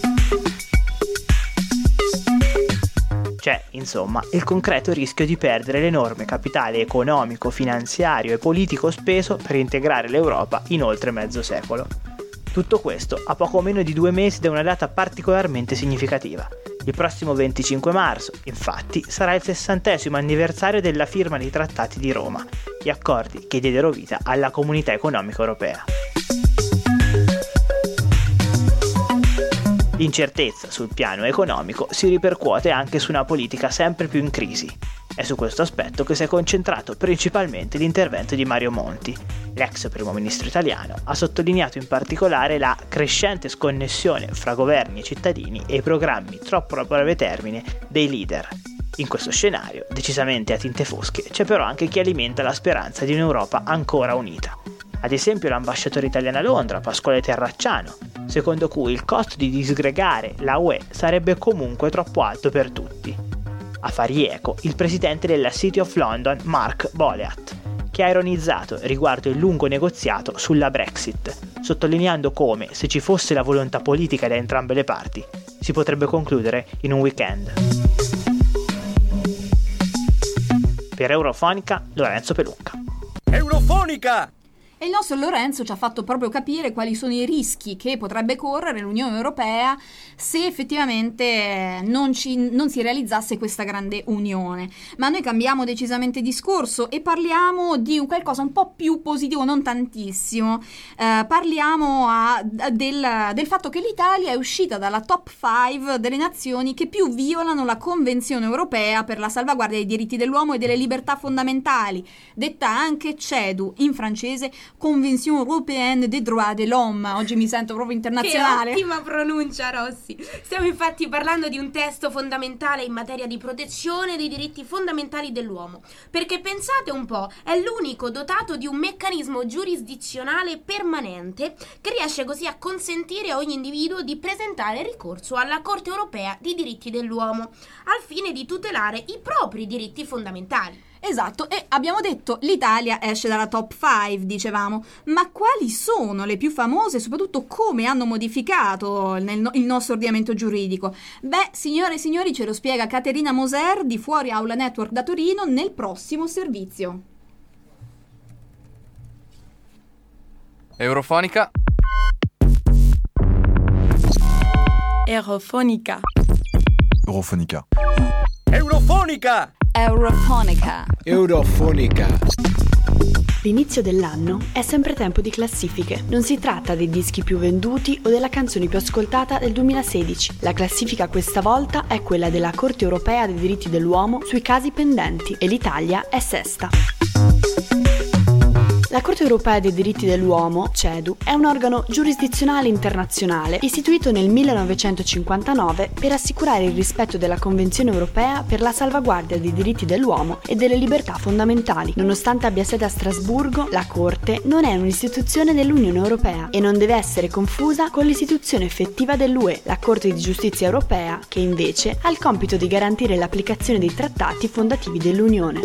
C'è, insomma, il concreto rischio di perdere l'enorme capitale economico, finanziario e politico speso per integrare l'Europa in oltre mezzo secolo. Tutto questo a poco meno di due mesi da una data particolarmente significativa. Il prossimo venticinque marzo, infatti, sarà il sessantesimo anniversario della firma dei Trattati di Roma, gli accordi che diedero vita alla Comunità Economica Europea. L'incertezza sul piano economico si ripercuote anche su una politica sempre più in crisi. È su questo aspetto che si è concentrato principalmente l'intervento di Mario Monti. L'ex primo ministro italiano ha sottolineato in particolare la crescente sconnessione fra governi e cittadini e i programmi troppo a breve termine dei leader. In questo scenario, decisamente a tinte fosche, c'è però anche chi alimenta la speranza di un'Europa ancora unita. Ad esempio l'ambasciatore italiano a Londra, Pasquale Terracciano, secondo cui il costo di disgregare la U E sarebbe comunque troppo alto per tutti. A fargli eco il presidente della City of London, Mark Boleat, che ha ironizzato riguardo il lungo negoziato sulla Brexit, sottolineando come, se ci fosse la volontà politica da entrambe le parti, si potrebbe concludere in un weekend. Per Eurofonica, Lorenzo Pelucca. Eurofonica! E il nostro Lorenzo ci ha fatto proprio capire quali sono i rischi che potrebbe correre l'Unione Europea se effettivamente non, ci, non si realizzasse questa grande unione. Ma noi cambiamo decisamente discorso e parliamo di un qualcosa un po' più positivo, non tantissimo. Eh, parliamo a, del, del fatto che l'Italia è uscita dalla top cinque delle nazioni che più violano la Convenzione Europea per la salvaguardia dei diritti dell'uomo e delle libertà fondamentali, detta anche C E D U in francese, Convention Européenne des Droits de l'Homme. Oggi mi sento proprio internazionale. Che ottima pronuncia, Rossi. Stiamo infatti parlando di un testo fondamentale in materia di protezione dei diritti fondamentali dell'uomo, perché pensate un po', è l'unico dotato di un meccanismo giurisdizionale permanente che riesce così a consentire a ogni individuo di presentare ricorso alla Corte Europea dei diritti dell'uomo al fine di tutelare i propri diritti fondamentali. Esatto, e abbiamo detto l'Italia esce dalla top cinque, dicevamo, ma quali sono le più famose e soprattutto come hanno modificato nel no- il nostro ordinamento giuridico? Beh, signore e signori, ce lo spiega Caterina Moser di Fuori Aula Network da Torino nel prossimo servizio. Eurofonica. Eurofonica. Eurofonica. Eurofonica! Eurofonica. Eurofonica. L'inizio dell'anno è sempre tempo di classifiche. Non si tratta dei dischi più venduti o della canzone più ascoltata del duemilasedici. La classifica questa volta è quella della Corte Europea dei diritti dell'uomo sui casi pendenti e l'Italia è sesta. La Corte Europea dei diritti dell'uomo, C E D U, è un organo giurisdizionale internazionale istituito nel millenovecentocinquantanove per assicurare il rispetto della Convenzione Europea per la salvaguardia dei diritti dell'uomo e delle libertà fondamentali. Nonostante abbia sede a Strasburgo, la Corte non è un'istituzione dell'Unione Europea e non deve essere confusa con l'istituzione effettiva dell'U E, la Corte di Giustizia Europea, che invece ha il compito di garantire l'applicazione dei trattati fondativi dell'Unione.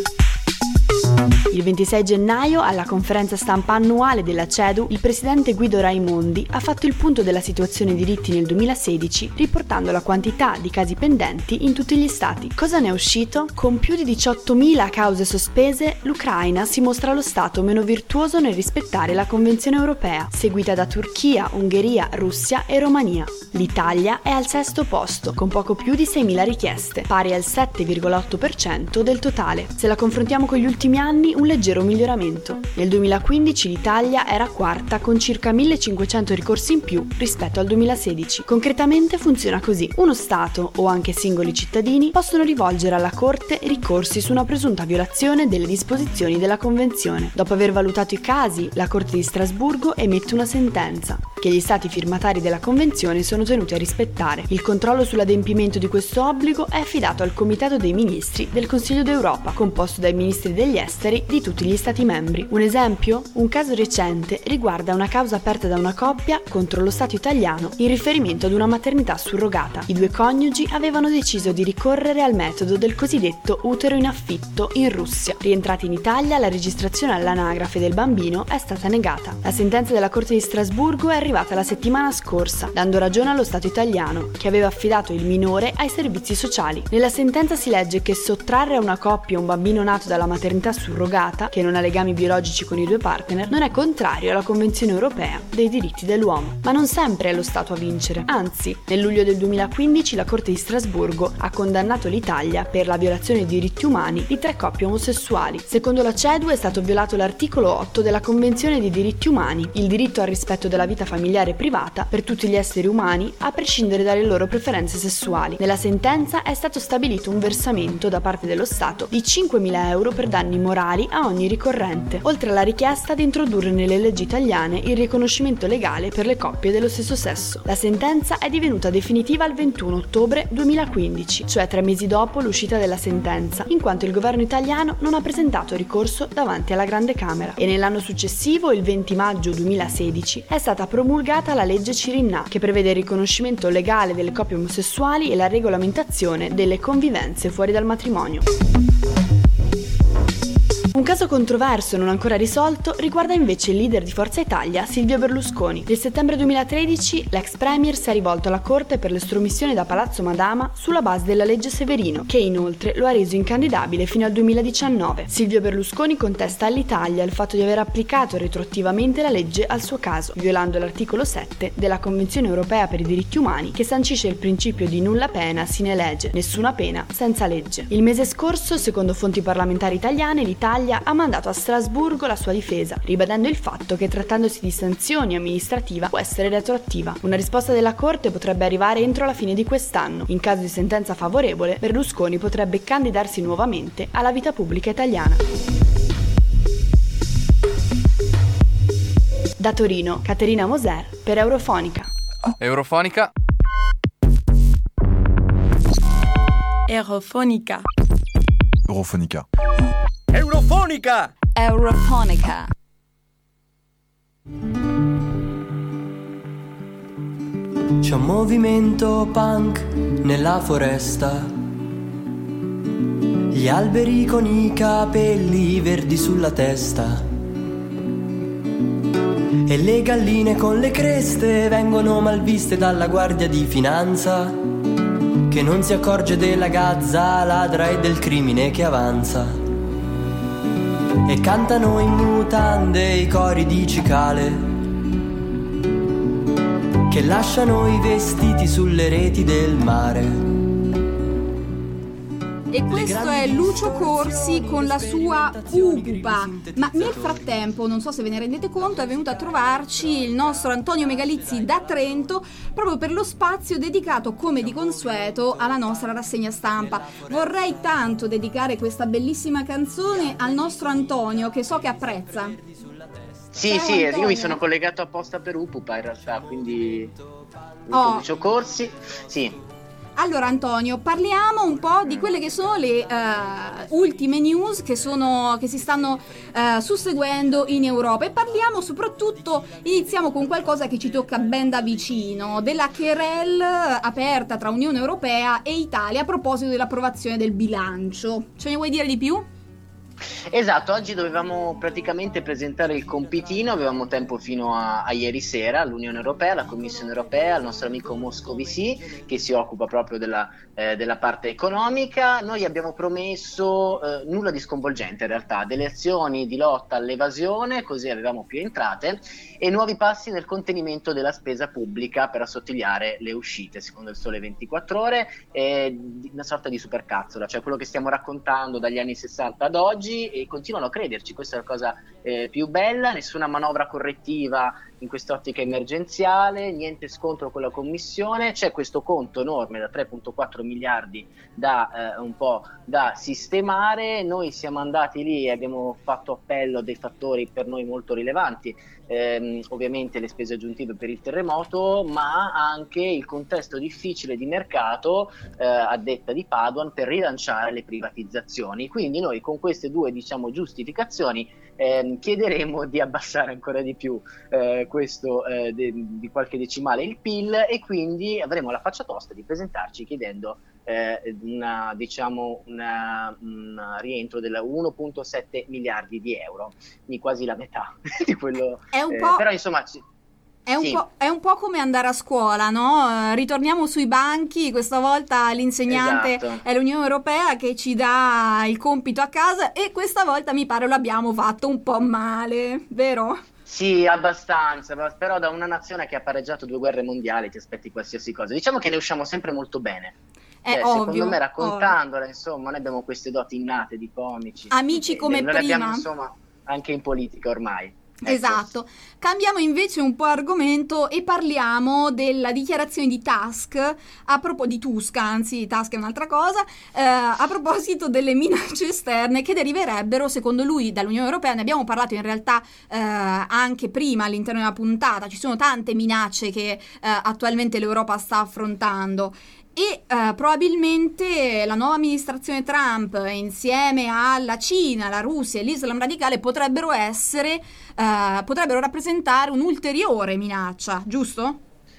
Il ventisei gennaio, alla conferenza stampa annuale della C E D U, il presidente Guido Raimondi ha fatto il punto della situazione dei diritti nel duemilasedici, riportando la quantità di casi pendenti in tutti gli stati. Cosa ne è uscito? Con più di diciottomila cause sospese, l'Ucraina si mostra lo stato meno virtuoso nel rispettare la Convenzione Europea, seguita da Turchia, Ungheria, Russia e Romania. L'Italia è al sesto posto, con poco più di seimila richieste, pari al sette virgola otto per cento del totale. Se la confrontiamo con gli ultimi anni, un leggero miglioramento. Nel duemilaquindici l'Italia era quarta con circa millecinquecento ricorsi in più rispetto al duemilasedici. Concretamente funziona così: uno Stato o anche singoli cittadini possono rivolgere alla Corte ricorsi su una presunta violazione delle disposizioni della Convenzione. Dopo aver valutato i casi, la Corte di Strasburgo emette una sentenza che gli Stati firmatari della Convenzione sono tenuti a rispettare. Il controllo sull'adempimento di questo obbligo è affidato al Comitato dei Ministri del Consiglio d'Europa, composto dai ministri degli esteri di tutti gli Stati membri. Un esempio? Un caso recente riguarda una causa aperta da una coppia contro lo Stato italiano in riferimento ad una maternità surrogata. I due coniugi avevano deciso di ricorrere al metodo del cosiddetto utero in affitto in Russia. Rientrati in Italia, la registrazione all'anagrafe del bambino è stata negata. La sentenza della Corte di Strasburgo è arrivata la settimana scorsa, dando ragione allo Stato italiano, che aveva affidato il minore ai servizi sociali. Nella sentenza si legge che sottrarre a una coppia un bambino nato dalla maternità surrogata, che non ha legami biologici con i due partner, non è contrario alla Convenzione Europea dei diritti dell'uomo. Ma non sempre è lo Stato a vincere. Anzi, nel luglio del duemilaquindici la Corte di Strasburgo ha condannato l'Italia per la violazione dei diritti umani di tre coppie omosessuali. Secondo la C E D U è stato violato l'articolo otto della Convenzione dei diritti umani, il diritto al rispetto della vita familiare e privata per tutti gli esseri umani, a prescindere dalle loro preferenze sessuali. Nella sentenza è stato stabilito un versamento da parte dello Stato di cinquemila euro per danni morali a ogni ricorrente, oltre alla richiesta di introdurre nelle leggi italiane il riconoscimento legale per le coppie dello stesso sesso. La sentenza è divenuta definitiva il ventuno ottobre duemilaquindici, cioè tre mesi dopo l'uscita della sentenza, in quanto il governo italiano non ha presentato ricorso davanti alla Grande Camera. E nell'anno successivo, il venti maggio duemilasedici, è stata promulgata la legge Cirinnà, che prevede il riconoscimento legale delle coppie omosessuali e la regolamentazione delle convivenze fuori dal matrimonio. Un caso controverso non ancora risolto riguarda invece il leader di Forza Italia, Silvio Berlusconi. Nel settembre duemilatredici l'ex premier si è rivolto alla Corte per l'estromissione da Palazzo Madama sulla base della legge Severino, che inoltre lo ha reso incandidabile fino al duemiladiciannove. Silvio Berlusconi contesta all'Italia il fatto di aver applicato retroattivamente la legge al suo caso, violando l'articolo sette della Convenzione europea per i diritti umani, che sancisce il principio di nulla pena sine lege, nessuna pena senza legge. Il mese scorso, secondo fonti parlamentari italiane, l'Italia ha mandato a Strasburgo la sua difesa, ribadendo il fatto che trattandosi di sanzioni amministrativa può essere retroattiva. Una risposta della Corte potrebbe arrivare entro la fine di quest'anno. In caso di sentenza favorevole, Berlusconi potrebbe candidarsi nuovamente alla vita pubblica italiana. Da Torino, Caterina Moser per Eurofonica. Eurofonica. Eurofonica. Eurofonica. Eurofonica! Eurofonica. C'è un movimento punk nella foresta, gli alberi con i capelli verdi sulla testa e le galline con le creste vengono malviste dalla guardia di finanza, che non si accorge della gazza ladra e del crimine che avanza. E cantano in mutande i cori di cicale, che lasciano i vestiti sulle reti del mare. E questo è Lucio Corsi con la sua Upupa. Ma nel frattempo, non so se ve ne rendete conto, è venuto a trovarci il nostro Antonio Megalizzi da Trento proprio per lo spazio dedicato, come di consueto, alla nostra rassegna stampa. Vorrei tanto dedicare questa bellissima canzone al nostro Antonio, che so che apprezza. Sì, Ciao, sì, Antonio. io mi sono collegato apposta per Upupa in realtà, quindi Oh. Lucio Corsi, sì. Allora Antonio, parliamo un po' di quelle che sono le uh, ultime news che, sono, che si stanno uh, susseguendo in Europa, e parliamo soprattutto, iniziamo con qualcosa che ci tocca ben da vicino, della querelle aperta tra Unione Europea e Italia a proposito dell'approvazione del bilancio. Ce ne vuoi dire di più? Esatto, oggi dovevamo praticamente presentare il compitino, avevamo tempo fino a, a ieri sera all'Unione Europea, alla Commissione Europea, al nostro amico Moscovici che si occupa proprio della, eh, della parte economica. Noi abbiamo promesso eh, nulla di sconvolgente in realtà, delle azioni di lotta all'evasione, così avevamo più entrate, e nuovi passi nel contenimento della spesa pubblica per assottigliare le uscite, secondo il Sole ventiquattro Ore, eh, una sorta di supercazzola, cioè quello che stiamo raccontando dagli anni sessanta ad oggi, e continuano a crederci. Questa è la cosa eh, più bella. Nessuna manovra correttiva in quest'ottica emergenziale, niente scontro con la Commissione, c'è questo conto enorme da tre virgola quattro miliardi da eh, un po' da sistemare. Noi siamo andati lì e abbiamo fatto appello a dei fattori per noi molto rilevanti, ehm, ovviamente le spese aggiuntive per il terremoto, ma anche il contesto difficile di mercato, eh, a detta di Padoan, per rilanciare le privatizzazioni. Quindi noi con queste due, diciamo, giustificazioni Eh, chiederemo di abbassare ancora di più eh, questo eh, de, di qualche decimale il P I L, e quindi avremo la faccia tosta di presentarci chiedendo eh, una, diciamo una, un rientro del uno virgola sette miliardi di euro, quindi quasi la metà di quello. È un eh, po'... però insomma ci, È un, sì. po', è un po' come andare a scuola, no? Eh, ritorniamo sui banchi, questa volta l'insegnante Esatto. è l'Unione Europea che ci dà il compito a casa, e questa volta mi pare lo abbiamo fatto un po' male, vero? Sì, abbastanza, però da una nazione che ha pareggiato due guerre mondiali ti aspetti qualsiasi cosa. Diciamo che ne usciamo sempre molto bene. È Cioè, ovvio, secondo me, raccontandola, insomma, noi abbiamo queste doti innate di comici. Amici e come noi prima. le abbiamo, insomma, anche in politica ormai. Ecco. Esatto. Cambiamo invece un po' argomento e parliamo della dichiarazione di Tusk, a proposito di Tusk, anzi Tusk è un'altra cosa, eh, a proposito delle minacce esterne che deriverebbero, secondo lui, dall'Unione Europea. Ne abbiamo parlato in realtà eh, anche prima all'interno della puntata. Ci sono tante minacce che eh, attualmente l'Europa sta affrontando. E uh, probabilmente la nuova amministrazione Trump, insieme alla Cina, la Russia e l'Islam radicale, potrebbero essere, uh, potrebbero rappresentare un'ulteriore minaccia, giusto?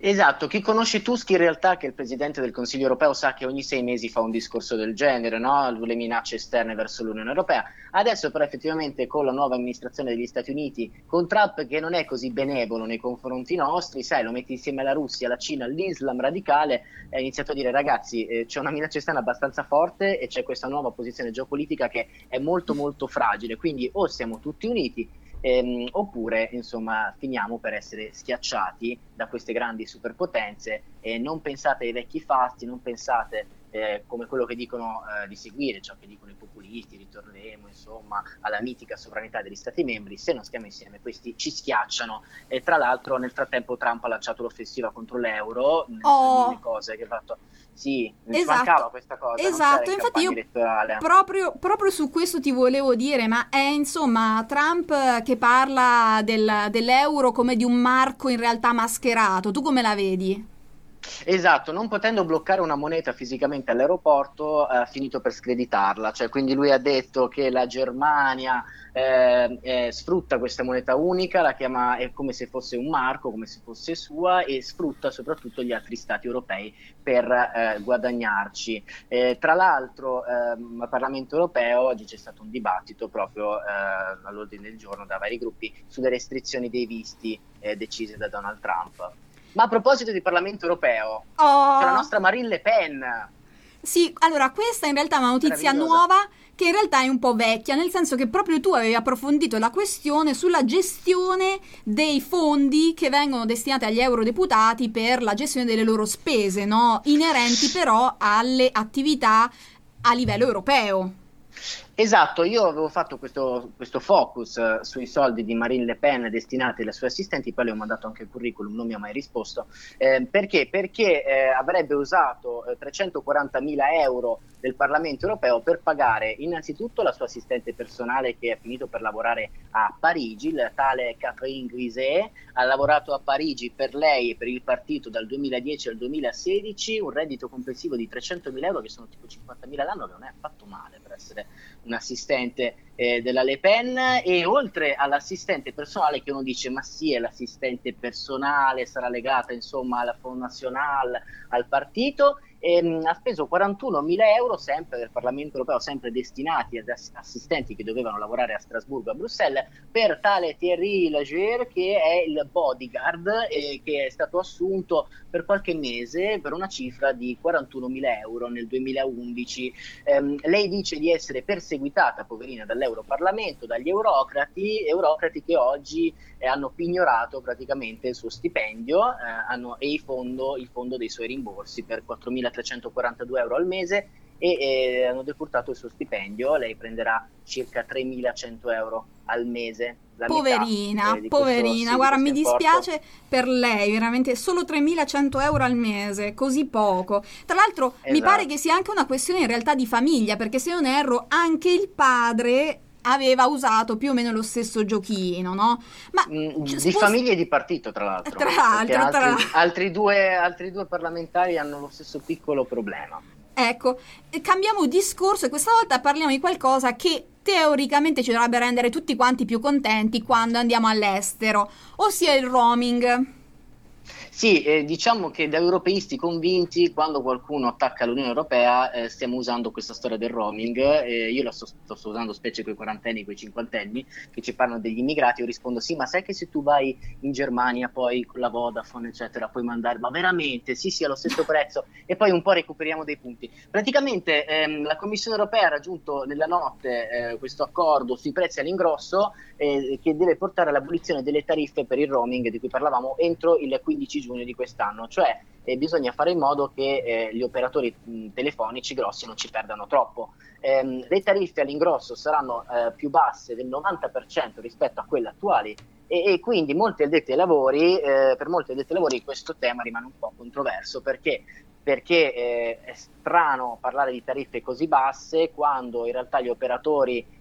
Esatto, chi conosce Tusk in realtà, che è il Presidente del Consiglio europeo, sa che ogni sei mesi fa un discorso del genere, no? Le minacce esterne verso l'Unione Europea. Adesso però effettivamente con la nuova amministrazione degli Stati Uniti, con Trump che non è così benevolo nei confronti nostri, sai, lo metti insieme alla Russia, alla Cina, all'Islam radicale, ha iniziato a dire ragazzi eh, c'è una minaccia esterna abbastanza forte e c'è questa nuova posizione geopolitica che è molto molto fragile, quindi o siamo tutti uniti, Ehm, oppure insomma finiamo per essere schiacciati da queste grandi superpotenze. E non pensate ai vecchi fasti, non pensate eh, come quello che dicono eh, di seguire, ciò che dicono i populisti, ritorneremo insomma alla mitica sovranità degli Stati membri. Se non stiamo insieme questi ci schiacciano. E tra l'altro nel frattempo Trump ha lanciato l'offensiva contro l'euro, nelle oh. cose che ha fatto. Sì, mi esatto. mancava questa cosa. Esatto, infatti io proprio, proprio su questo ti volevo dire, ma è insomma Trump che parla del, dell'euro come di un marco in realtà mascherato, tu come la vedi? Esatto, non potendo bloccare una moneta fisicamente all'aeroporto ha finito per screditarla, cioè quindi lui ha detto che la Germania eh, eh, sfrutta questa moneta unica, la chiama è come se fosse un marco, come se fosse sua, e sfrutta soprattutto gli altri stati europei per eh, guadagnarci. Eh, tra l'altro eh, al Parlamento europeo oggi c'è stato un dibattito proprio eh, all'ordine del giorno da vari gruppi sulle restrizioni dei visti eh, decise da Donald Trump. Ma a proposito di Parlamento europeo, oh. c'è la nostra Marine Le Pen. Sì, allora questa in realtà è una notizia nuova che in realtà è un po' vecchia, nel senso che proprio tu avevi approfondito la questione sulla gestione dei fondi che vengono destinati agli eurodeputati per la gestione delle loro spese, no? Inerenti però alle attività a livello europeo. Esatto, io avevo fatto questo, questo focus uh, sui soldi di Marine Le Pen destinati alle sue assistenti, poi le ho mandato anche il curriculum, non mi ha mai risposto. Eh, perché? Perché eh, avrebbe usato eh, trecentoquarantamila euro del Parlamento europeo per pagare innanzitutto la sua assistente personale che è finito per lavorare a Parigi, il tale Catherine Griset, ha lavorato a Parigi per lei e per il partito dal duemiladieci al duemilasedici, un reddito complessivo di trecentomila euro che sono tipo cinquantamila l'anno, che non è affatto male per essere un assistente eh, della Le Pen. E oltre all'assistente personale, che uno dice ma sì è l'assistente personale, sarà legata insomma alla Front National, al partito, ehm, ha speso quarantunomila euro sempre del Parlamento europeo, sempre destinati ad ass- assistenti che dovevano lavorare a Strasburgo, a Bruxelles, per tale Thierry Lager, che è il bodyguard eh, che è stato assunto per qualche mese per una cifra di quarantunomila euro nel duemilaundici. Ehm, lei dice di essere perseguitata, poverina, dall'Europarlamento, dagli eurocrati, eurocrati che oggi eh, hanno pignorato praticamente il suo stipendio eh, hanno, e il fondo, il fondo dei suoi rimborsi per quattromilatrecentoquarantadue euro al mese, e eh, hanno decurtato il suo stipendio. Lei prenderà circa tremilacento euro al mese. La poverina, metà, eh, poverina, questo, sì, guarda, mi importo. dispiace per lei, veramente solo tremilacento euro al mese, così poco. Tra l'altro esatto. Mi pare che sia anche una questione in realtà di famiglia, perché se non erro anche il padre aveva usato più o meno lo stesso giochino, no? Ma mm, di spost- famiglia e di partito, tra l'altro. Tra l'altro, altri, tra... altri, due, altri due parlamentari hanno lo stesso piccolo problema. Ecco, cambiamo discorso e questa volta parliamo di qualcosa che teoricamente ci dovrebbe rendere tutti quanti più contenti quando andiamo all'estero, ossia il roaming. Sì, eh, diciamo che da europeisti convinti, quando qualcuno attacca l'Unione Europea, eh, stiamo usando questa storia del roaming. Eh, io la sto, sto usando specie con i quarantenni, con i cinquantenni, che ci parlano degli immigrati. Io rispondo sì, ma sai che se tu vai in Germania poi con la Vodafone eccetera puoi mandare, ma veramente? Sì sì, allo stesso prezzo, e poi un po' recuperiamo dei punti. Praticamente ehm, la Commissione Europea ha raggiunto nella notte eh, questo accordo sui prezzi all'ingrosso eh, che deve portare all'abolizione delle tariffe per il roaming di cui parlavamo entro il quindici giugno di quest'anno, cioè eh, bisogna fare in modo che eh, gli operatori mh, telefonici grossi non ci perdano troppo. Ehm, le tariffe all'ingrosso saranno eh, più basse del novanta per cento rispetto a quelle attuali e, e quindi molti addetti ai lavori, eh, per molti addetti ai lavori questo tema rimane un po' controverso, perché perché eh, è strano parlare di tariffe così basse quando in realtà gli operatori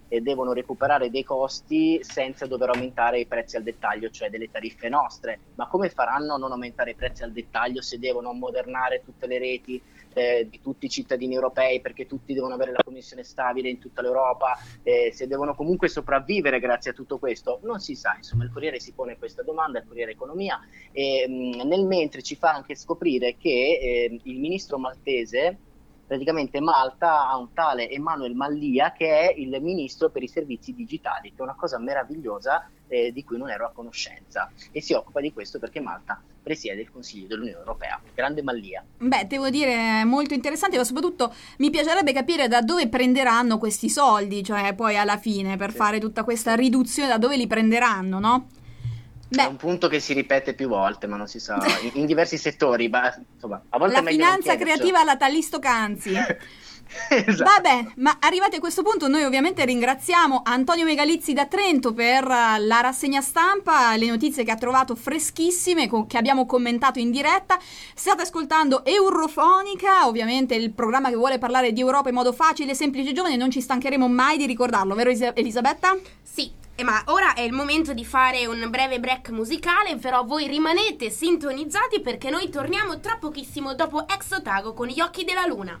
e devono recuperare dei costi senza dover aumentare i prezzi al dettaglio, cioè delle tariffe nostre. Ma come faranno a non aumentare i prezzi al dettaglio se devono ammodernare tutte le reti eh, di tutti i cittadini europei, perché tutti devono avere la connessione stabile in tutta l'Europa, eh, se devono comunque sopravvivere grazie a tutto questo? Non si sa, insomma il Corriere si pone questa domanda, il Corriere Economia, e mh, nel mentre ci fa anche scoprire che eh, il ministro maltese, praticamente Malta ha un tale Emanuel Mallia che è il ministro per i servizi digitali, che è una cosa meravigliosa eh, di cui non ero a conoscenza, e si occupa di questo perché Malta presiede il Consiglio dell'Unione Europea. Grande Mallia. Beh, devo dire molto interessante, ma soprattutto mi piacerebbe capire da dove prenderanno questi soldi, cioè poi alla fine per sì. fare tutta questa riduzione, da dove li prenderanno, no? Beh. È un punto che si ripete più volte, ma non si sa, in, in diversi settori. Ma, insomma, a volte la è meglio finanza creativa alla Talisto Canzi. Esatto. Vabbè, ma arrivati a questo punto noi ovviamente ringraziamo Antonio Megalizzi da Trento per la rassegna stampa, le notizie che ha trovato freschissime, che abbiamo commentato in diretta. State ascoltando Eurofonica, ovviamente il programma che vuole parlare di Europa in modo facile, semplice e giovane. Non ci stancheremo mai di ricordarlo, vero Elisabetta? Sì. Eh, ma ora è il momento di fare un breve break musicale, però voi rimanete sintonizzati perché noi torniamo tra pochissimo dopo Ex Otago con Gli occhi della luna.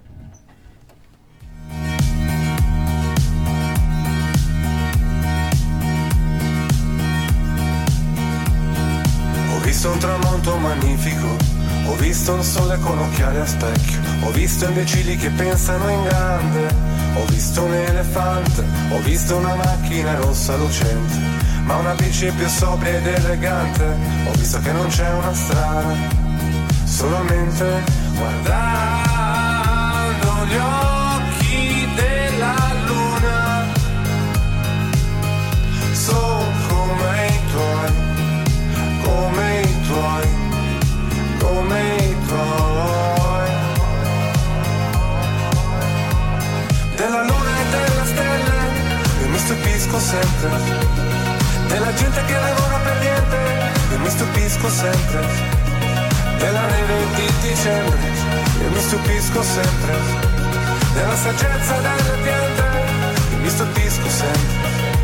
Ho visto un tramonto magnifico, ho visto il sole con occhiali a specchio, ho visto imbecilli che pensano in grande. Ho visto un elefante, ho visto una macchina rossa lucente, ma una bici più sobria ed elegante. Ho visto che non c'è una strada, solamente guardando gli occhi della luna. Sono come i tuoi, come i tuoi, come i tuoi. Della luna e delle stelle io mi stupisco sempre, della gente che lavora per niente io mi stupisco sempre, della neve di dicembre io mi stupisco sempre, della saggezza delle piante io mi stupisco sempre.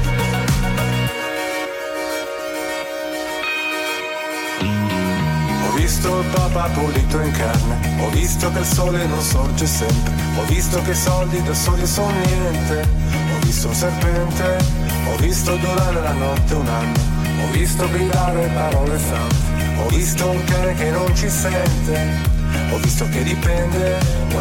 Ho visto il Papa pulito in carne, ho visto che il sole non sorge sempre, ho visto che i soldi da soli sono niente, ho visto un serpente, ho visto durare la notte un anno, ho visto gridare parole sante, ho visto un cane che non ci sente, ho visto che dipende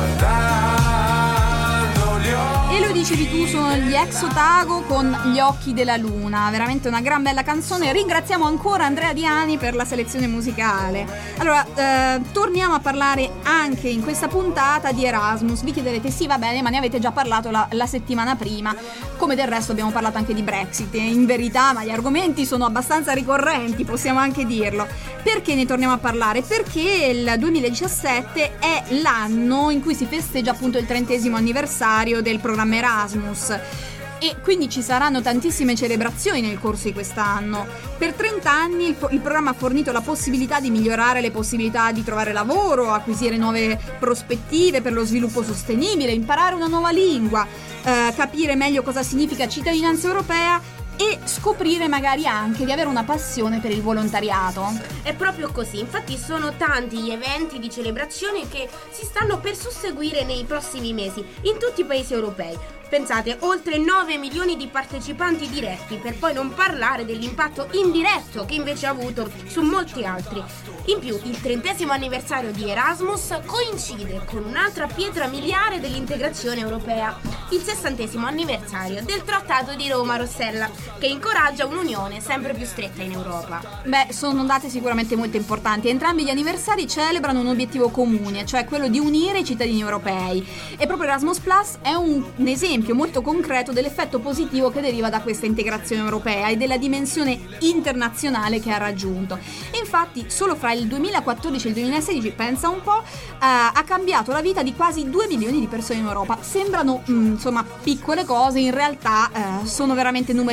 guardando gli occhi. E lo dicevi tu, sono gli Ex Otago con Gli occhi della luna, veramente una gran bella canzone. Ringraziamo ancora Andrea Diani per la selezione musicale. Allora, eh, torniamo a parlare anche in questa puntata di Erasmus. Vi chiederete, sì va bene, ma ne avete già parlato la, la settimana prima, come del resto abbiamo parlato anche di Brexit, e in verità ma gli argomenti sono abbastanza ricorrenti, possiamo anche dirlo. Perché ne torniamo a parlare? Perché il duemiladiciassette è l'anno in cui si festeggia appunto il trentesimo anniversario del programma Erasmus, e quindi ci saranno tantissime celebrazioni nel corso di quest'anno. Per trenta anni il, il programma ha fornito la possibilità di migliorare le possibilità di trovare lavoro, acquisire nuove prospettive per lo sviluppo sostenibile, imparare una nuova lingua, eh, capire meglio cosa significa cittadinanza europea e scoprire magari anche di avere una passione per il volontariato. È proprio così, infatti sono tanti gli eventi di celebrazione che si stanno per susseguire nei prossimi mesi in tutti i paesi europei. Pensate, oltre nove milioni di partecipanti diretti, per poi non parlare dell'impatto indiretto che invece ha avuto su molti altri. In più, il trentesimo anniversario di Erasmus coincide con un'altra pietra miliare dell'integrazione europea, il sessantesimo anniversario del Trattato di Roma-Rossella, che incoraggia un'unione sempre più stretta in Europa. Beh, sono date sicuramente molto importanti. Entrambi gli anniversari celebrano un obiettivo comune, cioè quello di unire i cittadini europei. E proprio Erasmus Plus è un, un esempio molto concreto dell'effetto positivo che deriva da questa integrazione europea e della dimensione internazionale che ha raggiunto. Infatti, solo fra il duemilaquattordici e il duemilasedici, pensa un po', eh, ha cambiato la vita di quasi due milioni di persone in Europa. Sembrano mh, insomma piccole cose, in realtà eh, sono veramente numeri molto,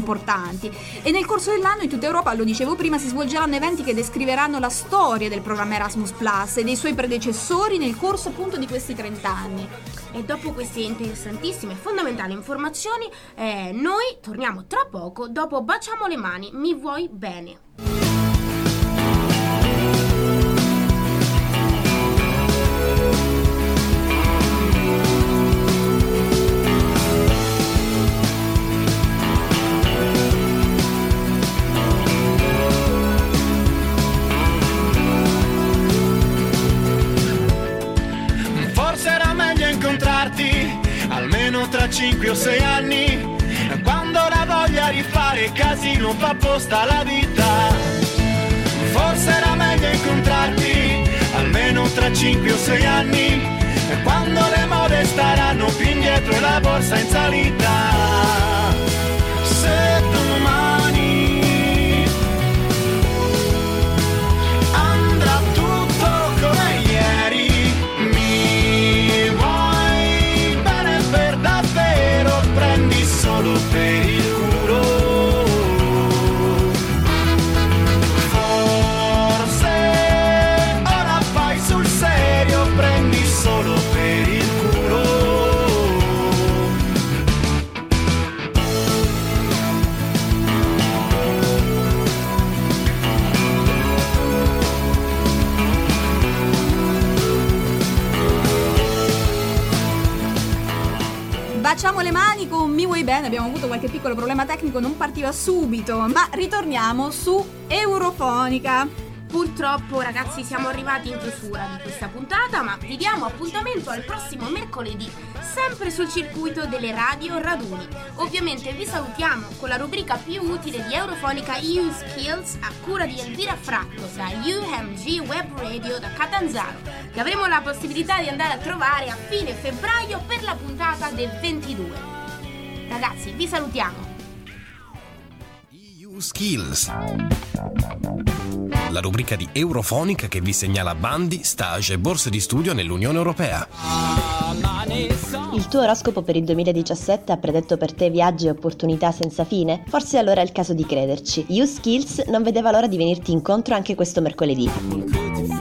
importanti. E nel corso dell'anno in tutta Europa, lo dicevo prima, si svolgeranno eventi che descriveranno la storia del programma Erasmus Plus e dei suoi predecessori nel corso appunto di questi trenta anni. E dopo queste interessantissime e fondamentali informazioni, eh, noi torniamo tra poco dopo Baciamo le mani, mi vuoi bene. Almeno tra cinque o sei anni, quando la voglia di fare casino fa apposta la vita. Forse era meglio incontrarti almeno tra cinque o sei anni, quando le mode staranno più indietro e la borsa in salita. Se domani andrà tutto come ieri, solo per il culo, forse ora fai sul serio, prendi solo per il culo. Baciamo le mani con Mi vuoi bene, abbiamo avuto qualche piccolo problema tecnico, non partiva subito, ma ritorniamo su Eurofonica. Purtroppo ragazzi siamo arrivati in chiusura di questa puntata, ma vi diamo appuntamento al prossimo mercoledì, sempre sul circuito delle radio raduni. Ovviamente vi salutiamo con la rubrica più utile di Eurofonica E U Skills a cura di Elvira Fracco da U M G Web Radio da Catanzaro, che avremo la possibilità di andare a trovare a fine febbraio per la puntata del ventidue. Ragazzi, vi salutiamo. E U Skills, la rubrica di Eurofonica che vi segnala bandi, stage e borse di studio nell'Unione Europea. Il tuo oroscopo per il duemiladiciassette ha predetto per te viaggi e opportunità senza fine? Forse allora è il caso di crederci. E U Skills non vedeva l'ora di venirti incontro anche questo mercoledì.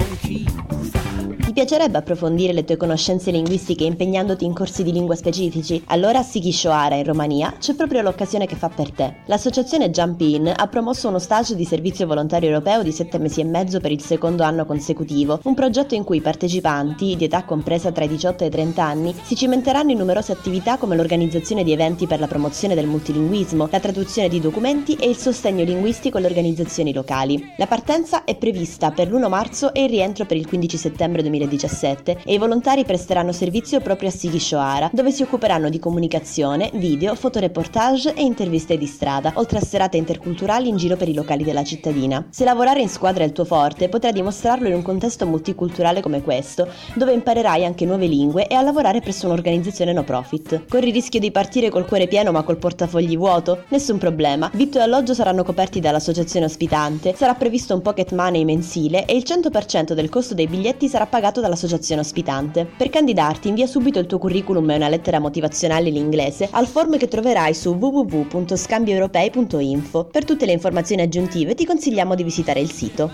Ti piacerebbe approfondire le tue conoscenze linguistiche impegnandoti in corsi di lingua specifici? Allora a Sighișoara in Romania c'è proprio l'occasione che fa per te. L'associazione Jump In ha promosso uno stage di servizio volontario europeo di sette mesi e mezzo per il secondo anno consecutivo, un progetto in cui i partecipanti, di età compresa tra i diciotto e i trenta anni, si cimenteranno in numerose attività come l'organizzazione di eventi per la promozione del multilinguismo, la traduzione di documenti e il sostegno linguistico alle organizzazioni locali. La partenza è prevista per l'primo marzo e il rientro per il quindici settembre duemiladiciassette e i volontari presteranno servizio proprio a Sighișoara, dove si occuperanno di comunicazione, video, fotoreportage e interviste di strada, oltre a serate interculturali in giro per i locali della cittadina. Se lavorare in squadra è il tuo forte, potrai dimostrarlo in un contesto multiculturale come questo, dove imparerai anche nuove lingue e a lavorare presso un'organizzazione no profit. Corri il rischio di partire col cuore pieno ma col portafogli vuoto? Nessun problema, vitto e alloggio saranno coperti dall'associazione ospitante, sarà previsto un pocket money mensile e il cento per cento del costo dei biglietti sarà pagato dall'associazione ospitante. Per candidarti invia subito il tuo curriculum e una lettera motivazionale in inglese al form che troverai su w w w punto scambioeuropei punto info. Per tutte le informazioni aggiuntive ti consigliamo di visitare il sito.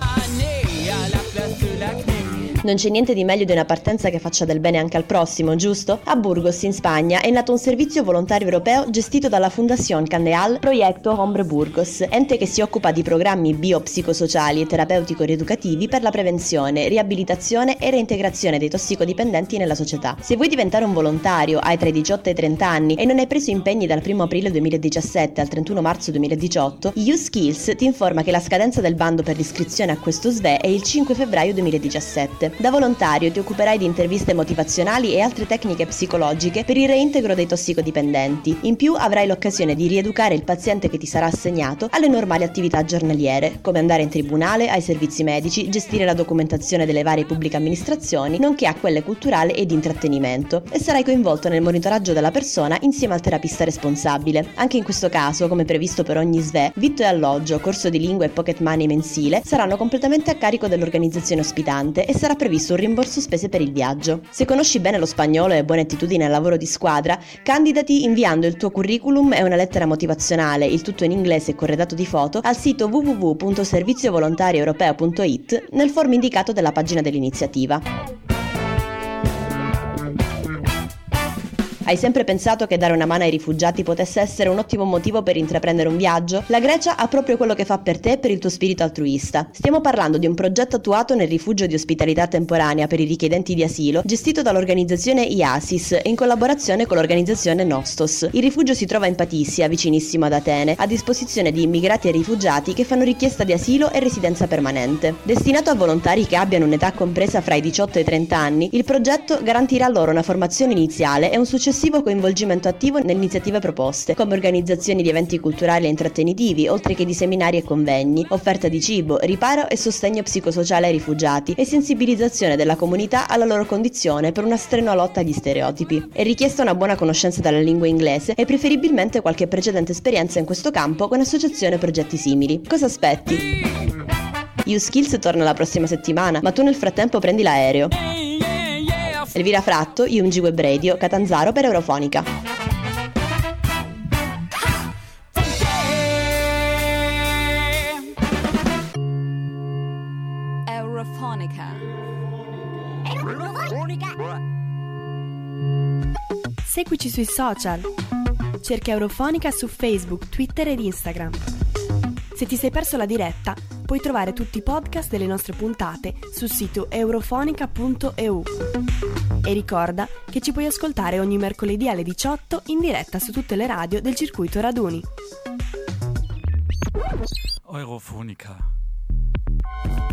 Non c'è niente di meglio di una partenza che faccia del bene anche al prossimo, giusto? A Burgos, in Spagna, è nato un servizio volontario europeo gestito dalla Fundación Candeal Proyecto Hombre Burgos, ente che si occupa di programmi biopsicosociali e terapeutico-rieducativi per la prevenzione, riabilitazione e reintegrazione dei tossicodipendenti nella società. Se vuoi diventare un volontario, hai tra i diciotto e i trenta anni e non hai preso impegni dal primo aprile duemiladiciassette al trentuno marzo duemiladiciotto, E U Skills ti informa che la scadenza del bando per l'iscrizione a questo S V E è il cinque febbraio duemiladiciassette. Da volontario ti occuperai di interviste motivazionali e altre tecniche psicologiche per il reintegro dei tossicodipendenti. In più avrai l'occasione di rieducare il paziente che ti sarà assegnato alle normali attività giornaliere, come andare in tribunale, ai servizi medici, gestire la documentazione delle varie pubbliche amministrazioni, nonché a quelle culturali e di intrattenimento, e sarai coinvolto nel monitoraggio della persona insieme al terapista responsabile. Anche in questo caso, come previsto per ogni S V E, vitto e alloggio, corso di lingua e pocket money mensile saranno completamente a carico dell'organizzazione ospitante e sarà previsto un rimborso spese per il viaggio. Se conosci bene lo spagnolo e hai buone attitudini al lavoro di squadra, candidati inviando il tuo curriculum e una lettera motivazionale, il tutto in inglese e corredato di foto, al sito w w w punto servizio volontario europeo punto i t nel form indicato della pagina dell'iniziativa. Hai sempre pensato che dare una mano ai rifugiati potesse essere un ottimo motivo per intraprendere un viaggio? La Grecia ha proprio quello che fa per te e per il tuo spirito altruista. Stiamo parlando di un progetto attuato nel rifugio di ospitalità temporanea per i richiedenti di asilo, gestito dall'organizzazione IASIS in collaborazione con l'organizzazione Nostos. Il rifugio si trova in Patissia, vicinissimo ad Atene, a disposizione di immigrati e rifugiati che fanno richiesta di asilo e residenza permanente. Destinato a volontari che abbiano un'età compresa fra i diciotto e i trenta anni, il progetto garantirà loro una formazione iniziale e un successivo coinvolgimento attivo nelle iniziative proposte, come organizzazioni di eventi culturali e intrattenitivi, oltre che di seminari e convegni, offerta di cibo, riparo e sostegno psicosociale ai rifugiati e sensibilizzazione della comunità alla loro condizione per una strenua lotta agli stereotipi. È richiesta una buona conoscenza della lingua inglese e preferibilmente qualche precedente esperienza in questo campo con associazioni e progetti simili. Cosa aspetti? U-Skills torna la prossima settimana, ma tu nel frattempo prendi l'aereo. Elvira Fratto, U M G Web Radio, Catanzaro per Eurofonica. Eurofonica. Seguici sui social. Cerca Eurofonica su Facebook, Twitter ed Instagram. Se ti sei perso la diretta, puoi trovare tutti i podcast delle nostre puntate sul sito eurofonica punto e u. E ricorda che ci puoi ascoltare ogni mercoledì alle diciotto in diretta su tutte le radio del circuito Raduni. Eurofonica.